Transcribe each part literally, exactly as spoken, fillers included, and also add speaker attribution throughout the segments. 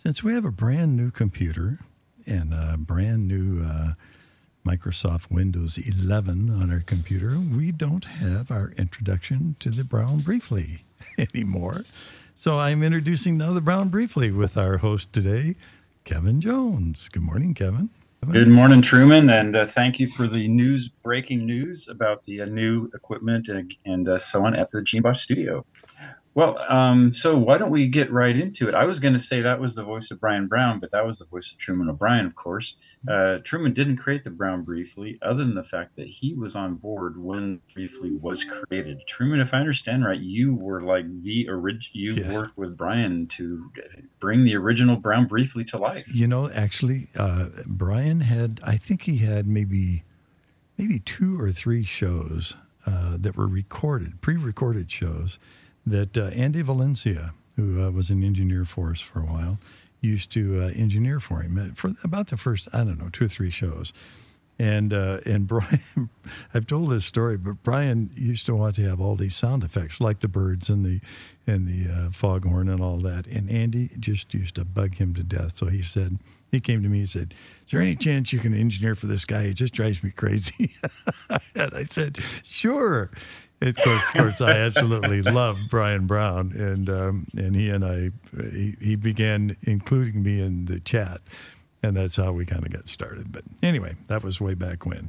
Speaker 1: Since we have a brand new computer and a brand new uh, Microsoft Windows eleven on our computer, we don't have our introduction to the Brown Briefly anymore. So I'm introducing now the Brown Briefly with our host today, Kevin Jones. Good morning, Kevin.
Speaker 2: Good morning, Truman, and uh, thank you for the news, breaking news about the uh, new equipment and, and uh, so on at the Gene Bosch studio. Well, um, so why don't we get right into it? I was going to say that was the voice of Brian Brown, but that was the voice of Truman O'Brien, of course. Uh, Truman didn't create the Brown Briefly, other than the fact that he was on board when Briefly was created. Truman, if I understand right, you were like the original. You yeah. worked with Brian to bring the original Brown Briefly to life.
Speaker 1: You know, actually, uh, Brian had, I think he had maybe, maybe two or three shows uh, that were recorded, pre-recorded shows. That uh, Andy Valencia, who uh, was an engineer for us for a while, used to uh, engineer for him for about the first, I don't know, two or three shows. And uh, and Brian, I've told this story, but Brian used to want to have all these sound effects, like the birds and the and the uh, foghorn and all that. And Andy just used to bug him to death. So he said, he came to me and said, "Is there any chance you can engineer for this guy? He just drives me crazy." And I said, "Sure." Of course, of course, I absolutely love Brian Brown, and um, and he and I, he, he began including me in the chat, and that's how we kind of got started. But anyway, that was way back when.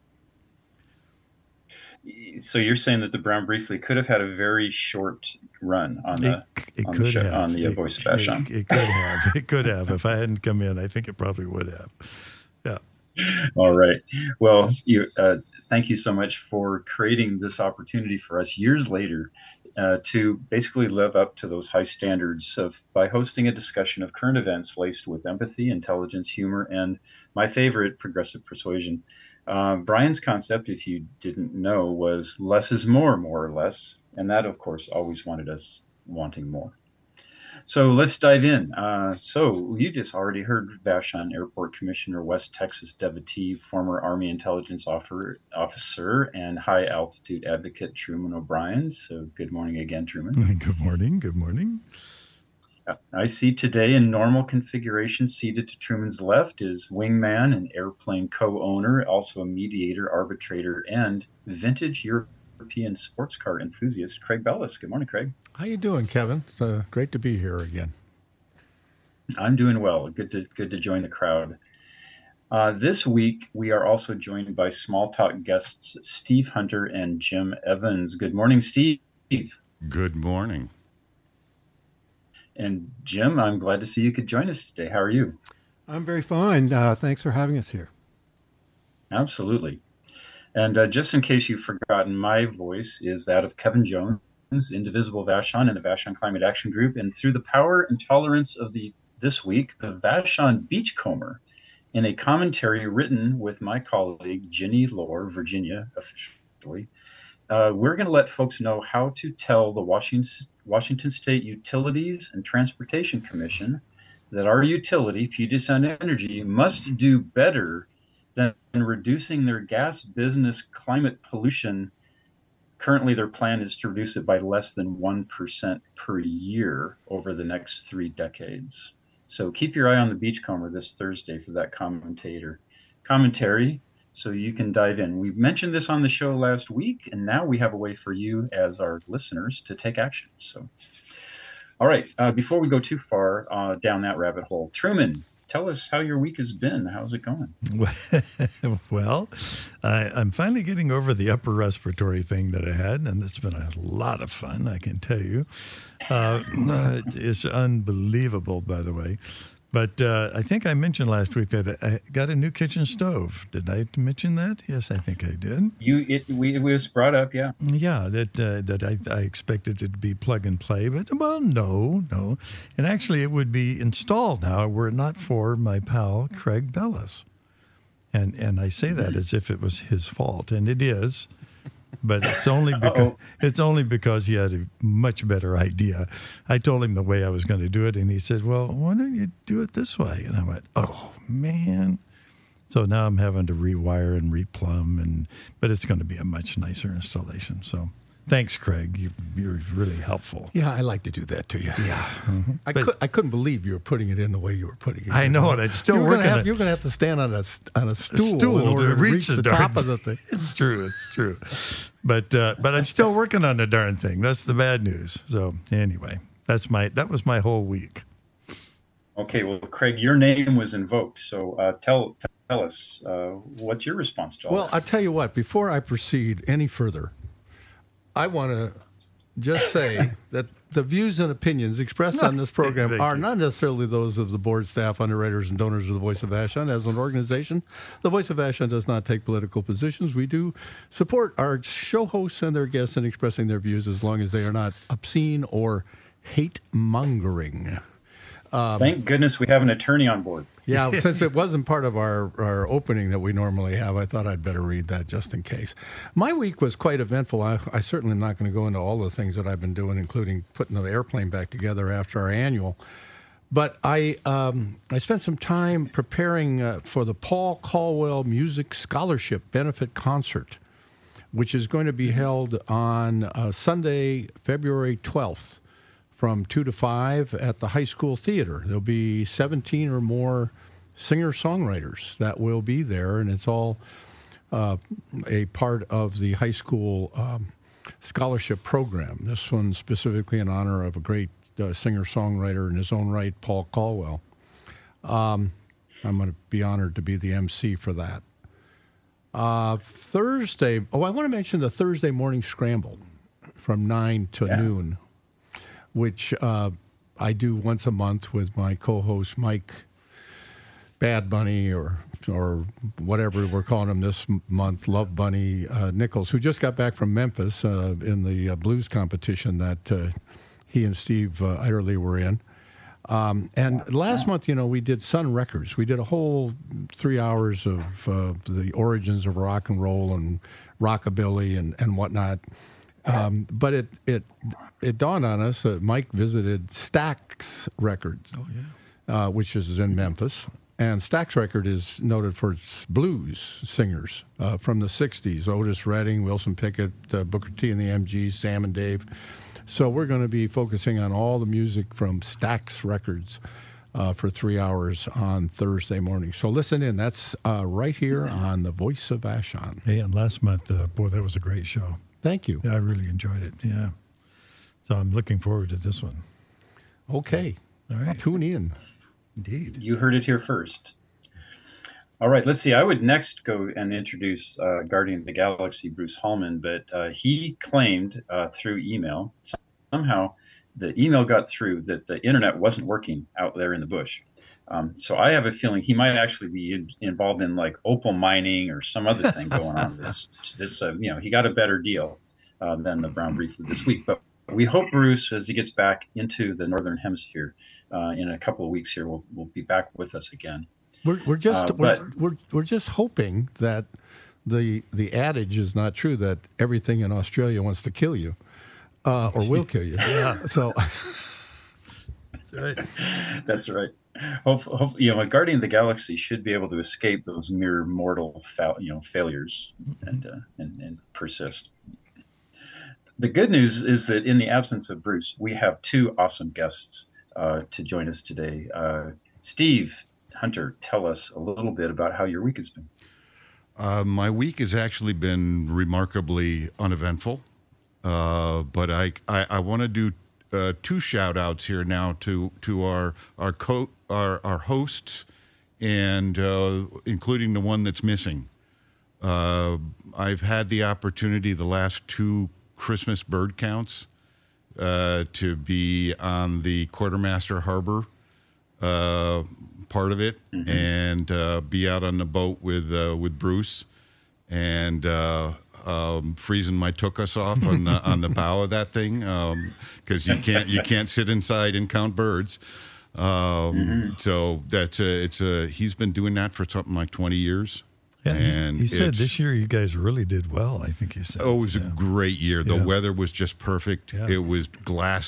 Speaker 2: So you're saying that the Brown Briefly could have had a very short run on the
Speaker 1: it, it
Speaker 2: on
Speaker 1: could
Speaker 2: the, show,
Speaker 1: have.
Speaker 2: on the
Speaker 1: it,
Speaker 2: voice of Vashon.
Speaker 1: It, it could have. It could have. If I hadn't come in, I think it probably would have. Yeah.
Speaker 2: All right. Well, you, uh, thank you so much for creating this opportunity for us years later uh, to basically live up to those high standards of by hosting a discussion of current events laced with empathy, intelligence, humor, and my favorite, progressive persuasion. Uh, Brian's concept, if you didn't know, was less is more, more or less. And that, of course, always wanted us wanting more. So let's dive in. Uh, so you just already heard Vashon Airport Commissioner, West Texas devotee, former Army intelligence offer, officer, and high altitude advocate Truman O'Brien. So good morning again, Truman.
Speaker 1: Good morning. Good morning.
Speaker 2: Uh, I see today in normal configuration, seated to Truman's left is wingman and airplane co-owner, also a mediator, arbitrator, and vintage European sports car enthusiast, Craig Bellis. Good morning, Craig.
Speaker 3: How you doing, Kevin? It's uh, great to be here again.
Speaker 2: I'm doing well. Good to good to join the crowd. Uh, this week, we are also joined by Small Talk guests Steve Hunter and Jim Evans. Good morning, Steve.
Speaker 4: Good morning.
Speaker 2: And Jim, I'm glad to see you could join us today. How are you?
Speaker 3: I'm very fine. Uh, thanks for having us here.
Speaker 2: Absolutely. And uh, just in case you've forgotten, my voice is that of Kevin Jones, Indivisible Vashon, and the Vashon Climate Action Group. And through the power and tolerance of the this week, the Vashon Beachcomber, in a commentary written with my colleague, Ginny Lohr, Virginia, officially, uh, we're going to let folks know how to tell the Washington, Washington State Utilities and Transportation Commission that our utility, Puget Sound Energy, must do better than reducing their gas business climate pollution. Currently, their plan is to reduce it by less than one percent per year over the next three decades. So keep your eye on the Beachcomber this Thursday for that commentator commentary so you can dive in. We mentioned this on the show last week, and now we have a way for you as our listeners to take action. So, all right, uh, before we go too far uh, down that rabbit hole, Truman, tell us how your week has been. How's it going?
Speaker 1: Well, I, I'm finally getting over the upper respiratory thing that I had, and it's been a lot of fun, I can tell you. Uh, it's unbelievable, by the way. But uh, I think I mentioned last week that I got a new kitchen stove. Did I mention that? Yes, I think I did.
Speaker 2: You, it, we, it was brought up, yeah.
Speaker 1: Yeah, that uh, that I, I expected it to be plug and play, but well, no, no. And actually, it would be installed now were it not for my pal Craig Bellis. And and I say that as if it was his fault, and it is. But it's only because it's only because he had a much better idea. I told him the way I was going to do it, and he said, "Well, why don't you do it this way?" And I went, "Oh man!" So now I'm having to rewire and replumb, and but it's going to be a much nicer installation. So Thanks, Craig. You, you're really helpful.
Speaker 3: Yeah, I like to do that to you.
Speaker 1: Yeah. Mm-hmm.
Speaker 3: I,
Speaker 1: But-
Speaker 3: could, I couldn't believe you were putting it in the way you were putting it.
Speaker 1: I
Speaker 3: in.
Speaker 1: know it. I'm still
Speaker 3: you were
Speaker 1: working
Speaker 3: gonna have,
Speaker 1: on
Speaker 3: You're going to have to stand on a on a stool,
Speaker 1: stool
Speaker 3: in order
Speaker 1: to
Speaker 3: to reach,
Speaker 1: reach the
Speaker 3: the
Speaker 1: darn
Speaker 3: top of the thing.
Speaker 1: It's true. It's true. But uh, but I'm still working on the darn thing. That's the bad news. So anyway, that's my that was my whole week.
Speaker 2: Okay, well, Craig, your name was invoked, so uh, tell tell us uh, what's your response to all
Speaker 3: Well,
Speaker 2: that?
Speaker 3: I'll tell you what. Before I proceed any further, I want to just say that the views and opinions expressed on this program
Speaker 1: Thank
Speaker 3: are
Speaker 1: you.
Speaker 3: not necessarily those of the board, staff, underwriters, and donors of the Voice of Vashon. As an organization, the Voice of Vashon does not take political positions. We do support our show hosts and their guests in expressing their views as long as they are not obscene or hate-mongering.
Speaker 2: Thank goodness we have an attorney on board.
Speaker 3: Yeah, since it wasn't part of our, our opening that we normally have, I thought I'd better read that just in case. My week was quite eventful. I, I certainly am not going to go into all the things that I've been doing, including putting the airplane back together after our annual. But I um, I spent some time preparing uh, for the Paul Caldwell Music Scholarship Benefit Concert, which is going to be held on uh, Sunday, February twelfth. From two to five at the high school theater. There'll be seventeen or more singer-songwriters that will be there, and it's all uh, a part of the high school um, scholarship program. This one specifically in honor of a great uh, singer-songwriter in his own right, Paul Caldwell. Um, I'm going to be honored to be the M C for that. Uh, Thursday, oh, I want to mention the Thursday morning scramble from nine to
Speaker 2: Yeah.
Speaker 3: noon, which uh, I do once a month with my co-host Mike Bad Bunny or or whatever we're calling him this m- month, Love Bunny uh, Nichols, who just got back from Memphis uh, in the uh, blues competition that uh, he and Steve uh, Iterly were in. Um, and last month, you know, we did Sun Records. We did a whole three hours of uh, the origins of rock and roll and rockabilly and, and whatnot. Um, but it, it it dawned on us that Mike visited Stax Records,
Speaker 1: Oh yeah.
Speaker 3: uh, which is in Memphis. And Stax Record is noted for its blues singers uh, from the sixties, Otis Redding, Wilson Pickett, uh, Booker T and the M Gs, Sam and Dave. So we're going to be focusing on all the music from Stax Records uh, for three hours on Thursday morning. So listen in. That's uh, right here on The Voice of Vashon.
Speaker 1: Hey, and last month, uh, boy, that was a great show.
Speaker 3: Thank you.
Speaker 1: Yeah, I really enjoyed it. Yeah. So I'm looking forward to this one.
Speaker 3: Okay.
Speaker 1: All right.
Speaker 3: Tune in.
Speaker 1: Indeed.
Speaker 2: You heard it here first. All right, let's see. I would next go and introduce uh, Guardian of the Galaxy, Bruce Hallman, but uh, he claimed uh, through email, somehow the email got through that the internet wasn't working out there in the bush. Um, so I have a feeling he might actually be in, involved in like opal mining or some other thing going on. It's, it's a, you know, he got a better deal uh, than the Brown Brief this week. But we hope Bruce, as he gets back into the Northern Hemisphere uh, in a couple of weeks here, will will be back with us again.
Speaker 3: We're, we're just
Speaker 2: Uh,
Speaker 3: we're,
Speaker 2: but-
Speaker 3: we're we're just hoping that the the adage is not true that everything in Australia wants to kill you uh, or will kill you. Yeah. So
Speaker 1: That's right.
Speaker 2: That's right. Hope, hope, you know, a Guardian of the Galaxy should be able to escape those mere mortal, fa- you know, failures and, uh, and and persist. The good news is that in the absence of Bruce, we have two awesome guests uh, to join us today. Uh, Steve Hunter, tell us a little bit about how your week has been.
Speaker 4: Uh, my week has actually been remarkably uneventful, uh, but I I, I want to do uh, two shout outs here now to to our our co our our hosts, and uh, including the one that's missing. Uh, I've had the opportunity the last two Christmas bird counts uh, to be on the Quartermaster Harbor uh, part of it, mm-hmm. and uh, be out on the boat with uh, with Bruce, and uh, um, freezing my tuchus off on the on the bow of that thing, because um, you can't you can't sit inside and count birds. Um, mm-hmm. So that's a, it's a he's been doing that for something like twenty years.
Speaker 1: Yeah,
Speaker 4: and
Speaker 1: he said this year you guys really did well, I think he said.
Speaker 4: Oh, it was
Speaker 1: yeah.
Speaker 4: a great year. The
Speaker 1: yeah.
Speaker 4: weather was just perfect.
Speaker 1: Yeah.
Speaker 4: It was glassy.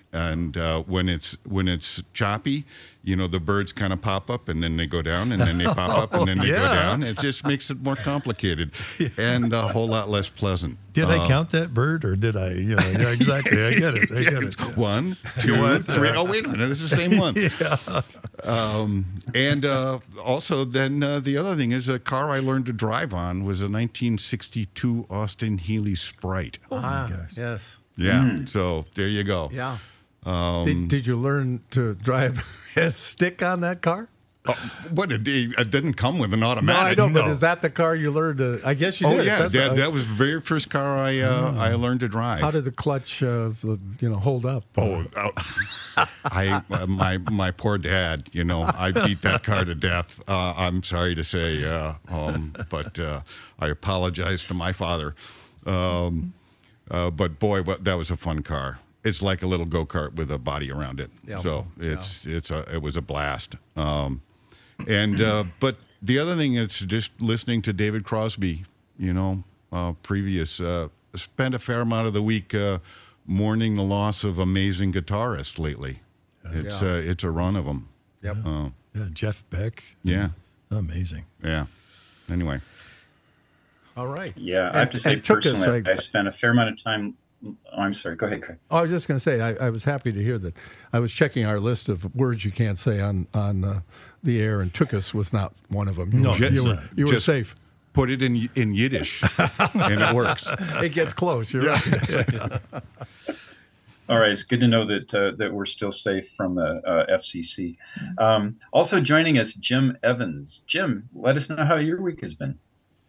Speaker 4: and uh, when it's when it's choppy, you know, the birds kind of pop up and then they go down and then they pop up and then they
Speaker 1: yeah.
Speaker 4: go down. It just makes it more complicated and a whole lot less pleasant.
Speaker 1: Did
Speaker 4: uh,
Speaker 1: I count that bird, or did I? You know, yeah, exactly. I get it. I get it.
Speaker 4: One, two,
Speaker 1: What?
Speaker 4: three. Oh, wait a minute. It's the same one. yeah. Um, and uh, also, then uh, the other thing is a car I learned to drive on was a nineteen sixty-two Austin Healey Sprite.
Speaker 1: Oh
Speaker 3: Ah,
Speaker 1: my gosh.
Speaker 3: yes.
Speaker 4: Yeah.
Speaker 2: Mm.
Speaker 4: So there you go.
Speaker 3: Yeah.
Speaker 4: Um,
Speaker 3: Did, did you learn to drive a stick on that car?
Speaker 4: oh, what it, it didn't come with an
Speaker 3: No, I
Speaker 4: automatic.
Speaker 3: know, but
Speaker 1: no.
Speaker 3: is that the car you learned to? I guess you
Speaker 4: Oh
Speaker 3: did.
Speaker 4: yeah,
Speaker 3: That's
Speaker 4: that,
Speaker 3: what I-
Speaker 4: that was the very first car I uh, I learned to drive.
Speaker 3: How did the clutch, uh, you know, hold up?
Speaker 4: Oh, uh, I uh, my my poor dad. You know, I beat that car to death. Uh, I'm sorry to say, uh, um, but uh, I apologize to my father. Um, uh, but boy, what, that was a fun car. It's like a little go kart with a body around it.
Speaker 3: Yeah.
Speaker 4: So it's it's a it was a blast. Um, and uh, but the other thing is just listening to David Crosby. You know, uh, previous uh, spent a fair amount of the week uh, mourning the loss of amazing guitarists lately. It's
Speaker 3: Yeah.
Speaker 4: uh, it's a run of them.
Speaker 3: Yep.
Speaker 4: Uh,
Speaker 1: Yeah, Jeff Beck.
Speaker 4: yeah,
Speaker 1: Amazing.
Speaker 4: yeah. Anyway,
Speaker 3: All right.
Speaker 2: Yeah, I have to say
Speaker 3: and took us,
Speaker 2: personally,
Speaker 3: like-
Speaker 2: I spent a fair amount of time. Oh, I'm sorry. Go ahead, Craig.
Speaker 3: Oh, I was just going to say, I, I was happy to hear that. I was checking our list of words you can't say on on uh, the air, and "tookus" was not one of them. You,
Speaker 1: No,
Speaker 3: were,
Speaker 1: just-
Speaker 3: you were, you were
Speaker 4: just-
Speaker 3: safe.
Speaker 4: put it in in Yiddish, and it works.
Speaker 3: It gets close. You're right.
Speaker 2: All right, it's good to know that uh, that we're still safe from the uh, F C C. Um, also joining us, Jim Evans. Jim, let us know how your week has been.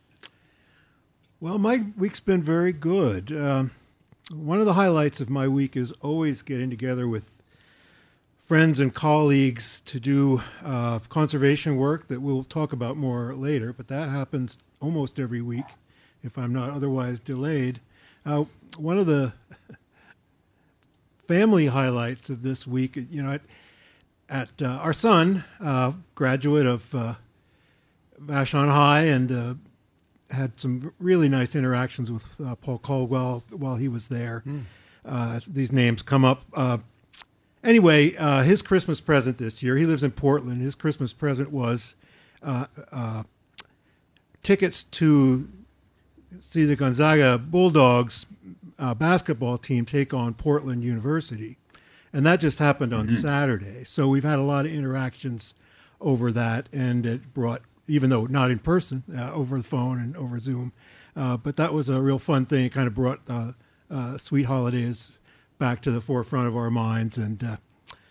Speaker 5: Well, my week's been very good. Um, one of the highlights of my week is always getting together with friends and colleagues to do uh, conservation work that we'll talk about more later, but that happens almost every week if I'm not otherwise delayed. Uh, one of the family highlights of this week, you know, at, at uh, our son, uh, graduate of uh, Vashon High, and uh, had some really nice interactions with uh, Paul Caldwell while he was there.
Speaker 3: Mm.
Speaker 5: Uh, these names come up. Uh, anyway, uh, his Christmas present this year, he lives in Portland. His Christmas present was uh, uh, tickets to see the Gonzaga Bulldogs uh, basketball team take on Portland University. And that just happened on mm-hmm. Saturday. So we've had a lot of interactions over that, and it brought, even though not in person, uh, over the phone and over Zoom. Uh, but that was a real fun thing. It kind of brought uh, uh, Sweet Holidays back to the forefront of our minds, and uh,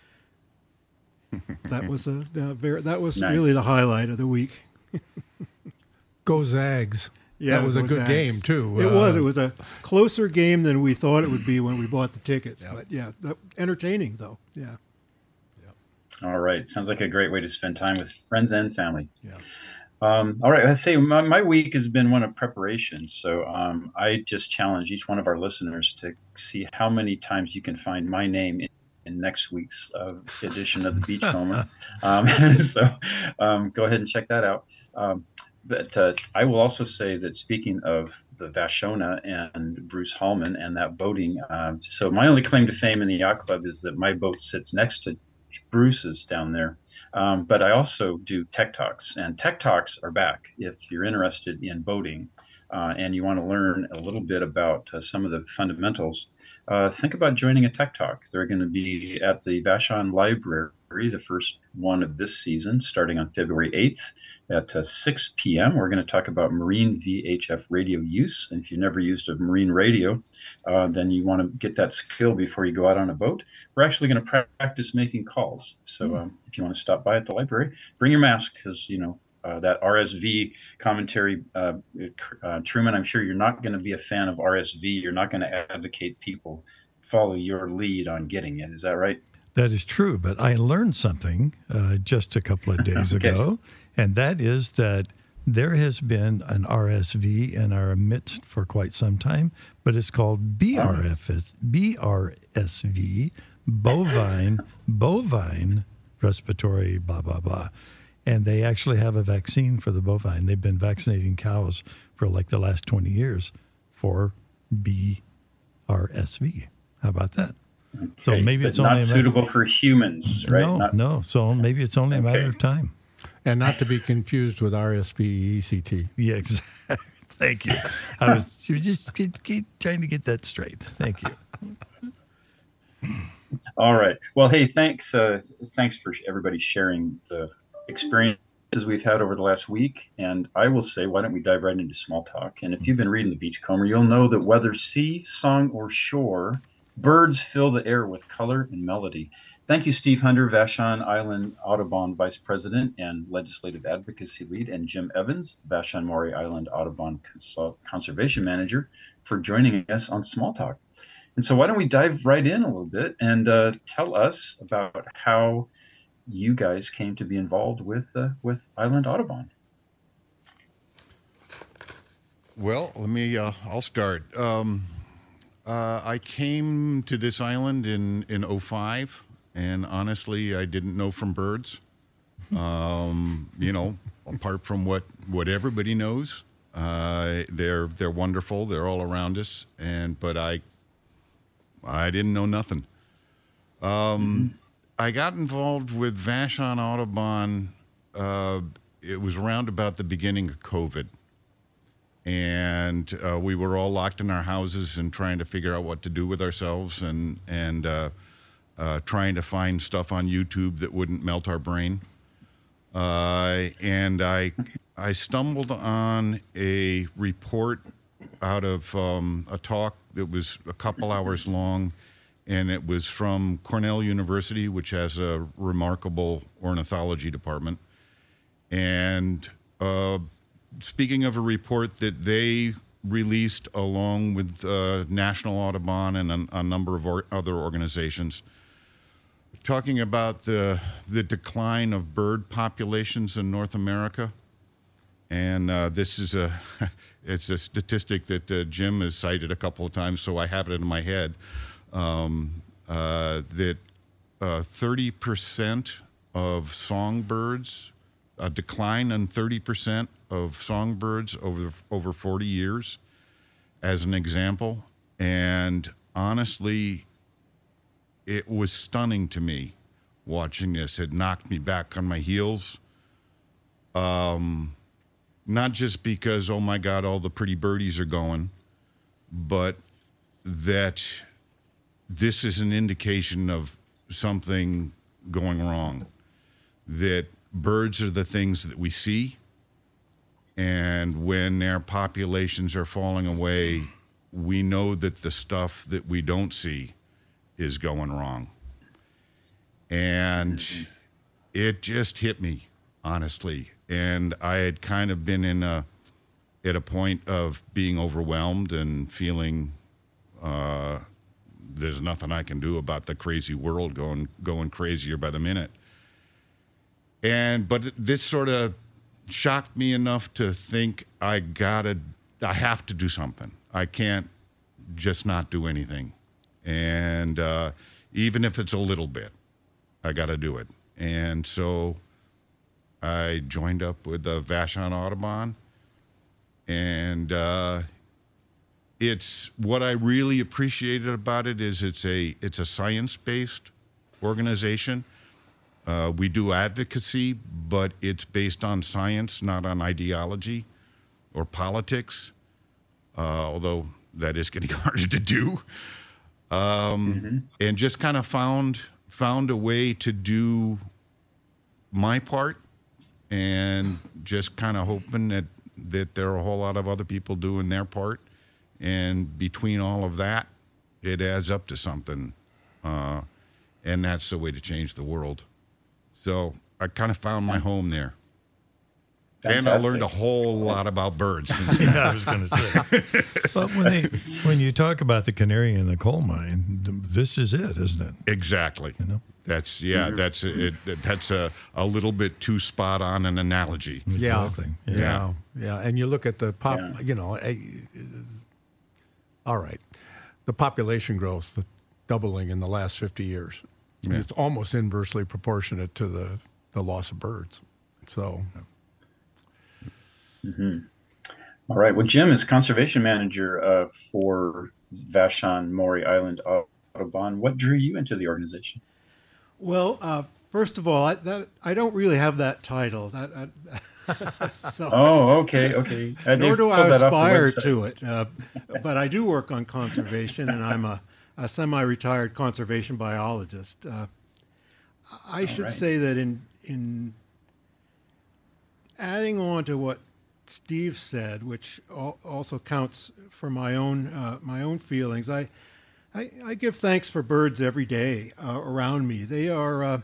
Speaker 5: that was a uh, very that was
Speaker 2: Nice.
Speaker 5: really the highlight of the week.
Speaker 3: Go Zags.
Speaker 5: Yeah,
Speaker 3: that was a
Speaker 5: those
Speaker 3: good
Speaker 5: acts.
Speaker 3: game too.
Speaker 5: It
Speaker 3: Uh,
Speaker 5: was. It was a closer game than we thought it would be when we bought the tickets.
Speaker 3: Yeah.
Speaker 5: But yeah, that, entertaining though. Yeah.
Speaker 2: All right, sounds like a great way to spend time with friends and family.
Speaker 5: Yeah.
Speaker 2: Um, all right, let's say my, my week has been one of preparation. So um, I just challenge each one of our listeners to see how many times you can find my name in, in next week's uh, edition of the Beachcomber. um, so um, go ahead and check that out. Um, but uh, I will also say that speaking of the Vashona and Bruce Hallman and that boating, uh, so my only claim to fame in the yacht club is that my boat sits next to Bruce's down there. Um, but I also do Tech Talks, and Tech Talks are back. If you're interested in boating uh, and you want to learn a little bit about uh, some of the fundamentals, uh, think about joining a Tech Talk. They're going to be at the Vashon Library, the first one of this season, starting on February eighth at uh, six p.m. We're going to talk about marine V H F radio use. And if you've never used a marine radio, uh, then you want to get that skill before you go out on a boat. We're actually going to practice making calls. So um, if you want to stop by at the library, bring your mask, because, you know, uh, that R S V commentary, uh, uh, Truman, I'm sure you're not going to be a fan of R S V. You're not going to advocate people follow your lead on getting it. Is that right?
Speaker 1: That is true, but I learned something uh, just a couple of days
Speaker 2: Okay.
Speaker 1: ago, and that is that there has been an R S V in our midst for quite some time, but it's called B R F S, B R S V, bovine, bovine respiratory, blah, blah, blah. And they actually have a vaccine for the bovine. They've been vaccinating cows for like the last twenty years for B R S V. How about that? So
Speaker 2: Okay,
Speaker 1: maybe
Speaker 2: but
Speaker 1: it's only
Speaker 2: not
Speaker 1: a
Speaker 2: suitable
Speaker 1: matter,
Speaker 2: for humans, right?
Speaker 1: No,
Speaker 2: Not,
Speaker 1: no. So maybe it's only a matter
Speaker 2: Okay.
Speaker 1: of time.
Speaker 3: And not to be confused with R S P E C T.
Speaker 1: Yeah, exactly. Thank you. I was you just keep, keep trying to get that straight. Thank you.
Speaker 2: All right. Well, hey, thanks. Uh, thanks for everybody sharing the experiences we've had over the last week. And I will say, why don't we dive right into small talk? And if you've been reading the Beachcomber, you'll know that whether sea, song, or shore, birds fill the air with color and melody. Thank you, Steve Hunter, Vashon Island Audubon Vice President and Legislative Advocacy Lead, and Jim Evans, Vashon Maury Island Audubon Consult- Conservation Manager, for joining us on Small Talk. And so why don't we dive right in a little bit and uh, tell us about how you guys came to be involved with uh, with Island Audubon.
Speaker 4: Well, let me. Uh, I'll start. Um, uh, I came to this island in in oh five, and honestly, I didn't know from birds. Um, you know, apart from what what everybody knows, uh, they're they're wonderful. They're all around us, and but I I didn't know nothing. Um, mm-hmm. I got involved with Vashon Audubon. Uh, it was around about the beginning of COVID. And uh, we were all locked in our houses and trying to figure out what to do with ourselves and, and uh, uh, trying to find stuff on YouTube that wouldn't melt our brain. Uh, and I, I stumbled on a report out of um, a talk that was a couple hours long. And it was from Cornell University, which has a remarkable ornithology department. And uh, speaking of a report that they released along with uh, National Audubon and a, a number of or, other organizations, talking about the the decline of bird populations in North America. And uh, this is a it's a statistic that uh, Jim has cited a couple of times, so I have it in my head. Um, uh, that uh, thirty percent of songbirds, a decline in thirty percent of songbirds over over forty years, as an example. And honestly, it was stunning to me watching this. It knocked me back on my heels. Um, not just because, oh my God, all the pretty birdies are going, but that this is an indication of something going wrong. That birds are the things that we see, and when their populations are falling away, we know that the stuff that we don't see is going wrong. And it just hit me, honestly. And I had kind of been in a at a point of being overwhelmed and feeling uh, there's nothing I can do about the crazy world going going crazier by the minute. And but this sort of shocked me enough to think I gotta, I have to do something. I can't just not do anything. And uh, even if it's a little bit, I gotta do it. And so I joined up with the Vashon Audubon, and uh, it's what I really appreciated about it is it's a it's a science-based organization. Uh, we do advocacy, but it's based on science, not on ideology or politics, uh, although that is getting harder to do. Um, mm-hmm. And just kind of found found a way to do my part, and just kind of hoping that, that there are a whole lot of other people doing their part. And between all of that, it adds up to something. Uh, and that's the way to change the world. So I kind of found my home there. Fantastic. And I learned a whole lot about birds since then.
Speaker 1: Yeah, I was going to say. But when, they, when you talk about the canary in the coal mine, this is it, isn't it?
Speaker 4: Exactly.
Speaker 1: You know?
Speaker 4: That's, yeah, mm-hmm. that's it, that's a, a little bit too spot on an analogy.
Speaker 3: Yeah.
Speaker 1: Exactly.
Speaker 3: Yeah. Yeah. Yeah. And you look at the pop, yeah. you know, a, all right, the population growth, the doubling in the last fifty years. Yeah. It's almost inversely proportionate to the, the loss of birds. So.
Speaker 2: Mm-hmm. All right. Well, Jim is conservation manager uh, for Vashon Maury Island Audubon. What drew you into the organization?
Speaker 5: Well, uh, first of all, I, that, I don't really have that title. That, I, so,
Speaker 2: oh, okay, okay. Uh,
Speaker 5: nor do I aspire to it. Uh, but I do work on conservation, and I'm a, a semi-retired conservation biologist. Uh, I should right. say that in in adding on to what Steve said, which al- also counts for my own uh, my own feelings, I, I I give thanks for birds every day uh, around me. They are uh,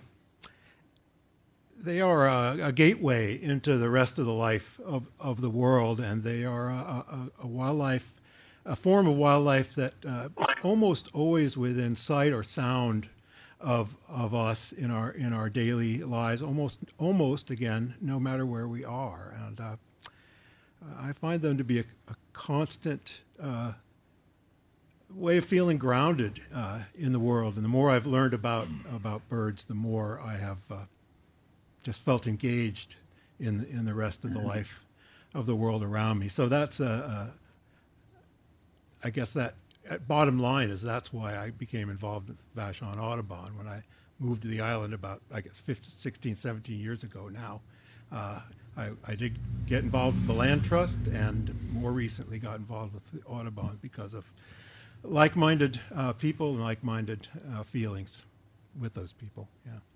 Speaker 5: they are a, a gateway into the rest of the life of, of the world, and they are a, a, a wildlife, a form of wildlife that uh, is almost always within sight or sound of of us in our in our daily lives, almost almost again, no matter where we are. And uh, I find them to be a, a constant uh, way of feeling grounded uh, in the world. And the more I've learned about about birds, the more I have uh, just felt engaged in in the rest of the life of the world around me. So that's a, a I guess that. At bottom line is that's why I became involved with Vashon Audubon when I moved to the island about, I guess, fifteen, sixteen, seventeen years ago now. Uh, I, I did get involved with the Land Trust and more recently got involved with the Audubon because of like-minded uh, people and like-minded uh, feelings with those people.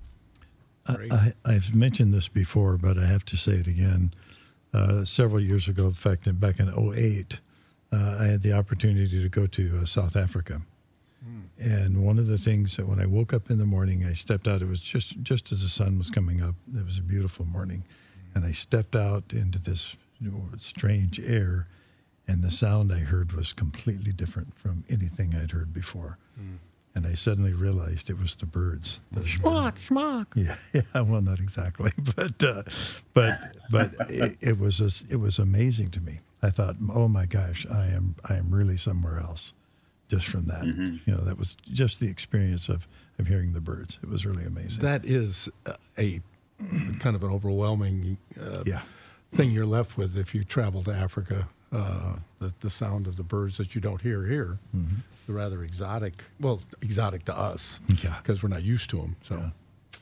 Speaker 5: Yeah.
Speaker 1: I, I, I've mentioned this before, but I have to say it again. Uh, several years ago, in fact, back in oh eight, Uh, I had the opportunity to go to uh, South Africa. Mm. And one of the things that when I woke up in the morning, I stepped out. It was just, just as the sun was coming up. It was a beautiful morning. Mm. And I stepped out into this you know, strange air, and the sound I heard was completely different from anything I'd heard before. Mm. And I suddenly realized it was the birds.
Speaker 3: Schmuck, schmuck.
Speaker 1: Yeah, yeah, well, not exactly, but uh, but but it, it was a, it was amazing to me. I thought, oh my gosh, I am I am really somewhere else, just from that. Mm-hmm. You know, that was just the experience of, of hearing the birds. It was really amazing.
Speaker 3: That is a kind of an overwhelming uh,
Speaker 1: yeah.
Speaker 3: thing you're left with if you travel to Africa. Uh, the the sound of the birds that you don't hear here, mm-hmm. the rather exotic. Well, exotic to us,
Speaker 1: yeah,
Speaker 3: because we're not used to them. So.
Speaker 5: Yeah.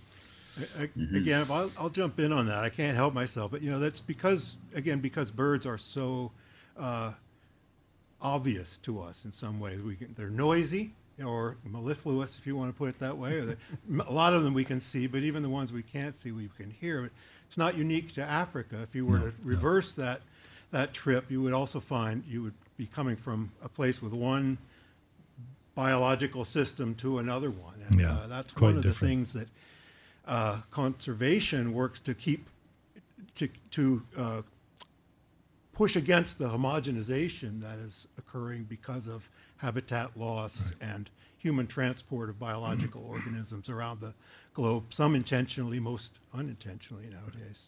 Speaker 5: I, mm-hmm. Again, if I'll, I'll jump in on that. I can't help myself, but you know that's because again because birds are so uh, obvious to us in some ways. We can, they're noisy or mellifluous, if you want to put it that way. Or a lot of them we can see, but even the ones we can't see, we can hear. It's not unique to Africa. If you were no, to reverse no. that that trip, you would also find you would be coming from a place with one biological system to another one, and
Speaker 1: yeah,
Speaker 5: uh, that's one of
Speaker 1: different.
Speaker 5: the things that. Uh, conservation works to keep to to uh, push against the homogenization that is occurring because of habitat loss right. and human transport of biological organisms around the globe. Some intentionally, most unintentionally nowadays.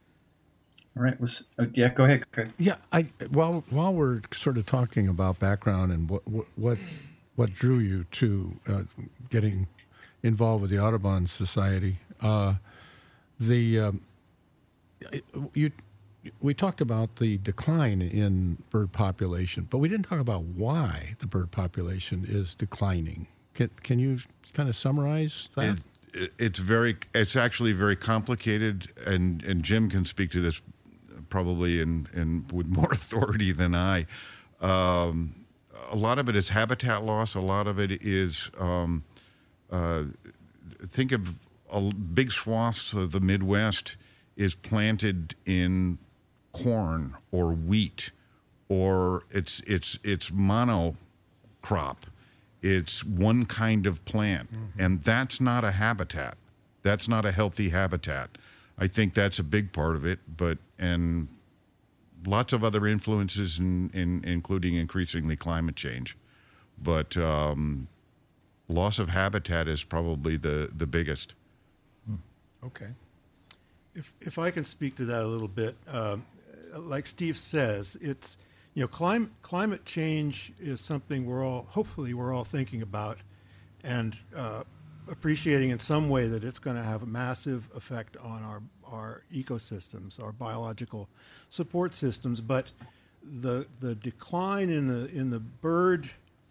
Speaker 2: All right. Well, uh, yeah, go ahead, Craig.
Speaker 3: Yeah, I while while we're sort of talking about background and what what what, what drew you to uh, getting involved with the Audubon Society. Uh, the um, you we talked about the decline in bird population, but we didn't talk about why the bird population is declining. Can can you kind of summarize that?
Speaker 4: It, it's very it's actually very complicated, and, and Jim can speak to this probably in, in with more authority than I. Um, a lot of it is habitat loss. A lot of it is um, uh, think of a big swaths of the Midwest is planted in corn or wheat, or it's it's it's monocrop. It's one kind of plant, mm-hmm. and that's not a habitat. That's not a healthy habitat. I think that's a big part of it, but and lots of other influences, in, in including increasingly climate change. But um, loss of habitat is probably the, the biggest.
Speaker 3: Hmm. Okay.
Speaker 5: If if I can speak to that a little bit, um, like Steve says, it's you know climate climate change is something we're all hopefully we're all thinking about, and uh, appreciating in some way that it's going to have a massive effect on our our ecosystems, our biological support systems. But the the decline in the in the bird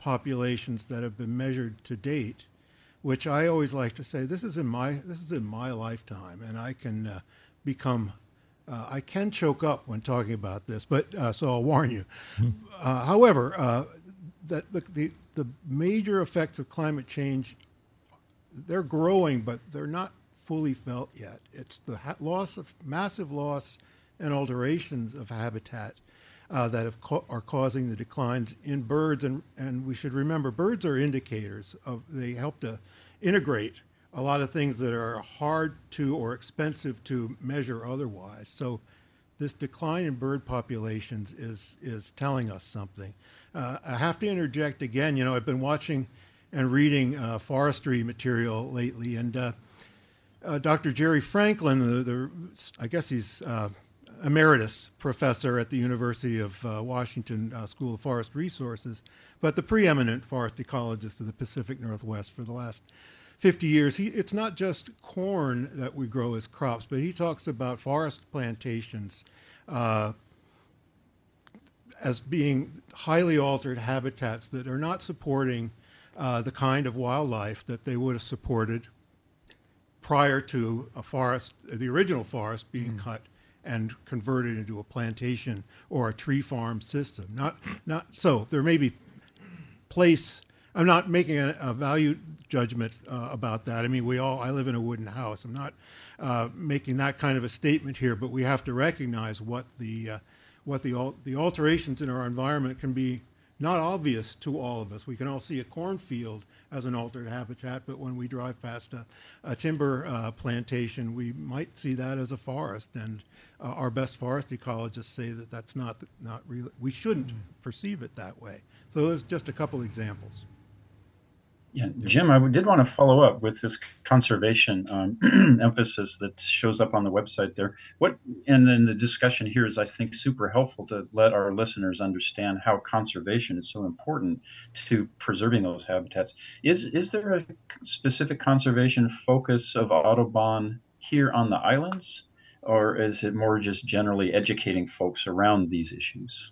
Speaker 5: populations that have been measured to date, which I always like to say, this is in my this is in my lifetime, and I can uh, become uh, I can choke up when talking about this, but uh, so I'll warn you. Mm-hmm. Uh, however, uh, that the, the the major effects of climate change, they're growing, but they're not fully felt yet. It's the ha- loss of massive loss and alterations of habitat uh, that have co- are causing the declines in birds, and and we should remember birds are indicators of they help to integrate a lot of things that are hard to or expensive to measure otherwise. So this decline in bird populations is is telling us something. Uh, I have to interject again. You know, I've been watching and reading uh, forestry material lately, and uh, uh, Doctor Jerry Franklin, the, the I guess he's uh, emeritus professor at the University of uh, Washington uh, School of Forest Resources, but the preeminent forest ecologist of the Pacific Northwest for the last fifty years. He, it's not just corn that we grow as crops, but he talks about forest plantations uh, as being highly altered habitats that are not supporting uh, the kind of wildlife that they would have supported prior to a forest, the original forest being mm. cut and converted into a plantation or a tree farm system. Not, not so. There may be place. I'm not making a, a value judgment uh, about that. I mean, we all. I live in a wooden house. I'm not uh, making that kind of a statement here, but we have to recognize what the uh, what the al- the alterations in our environment can be. Not obvious to all of us. We can all see a cornfield as an altered habitat, but when we drive past a, a timber uh, plantation, we might see that as a forest. And uh, our best forest ecologists say that that's not not really. We shouldn't mm. perceive it that way. So there's just a couple examples.
Speaker 2: Yeah, Jim, I did want to follow up with this conservation um, emphasis that shows up on the website there. What, and then the discussion here is, I think, super helpful to let our listeners understand how conservation is so important to preserving those habitats. Is is there a specific conservation focus of Audubon here on the islands, or is it more just generally educating folks around these issues?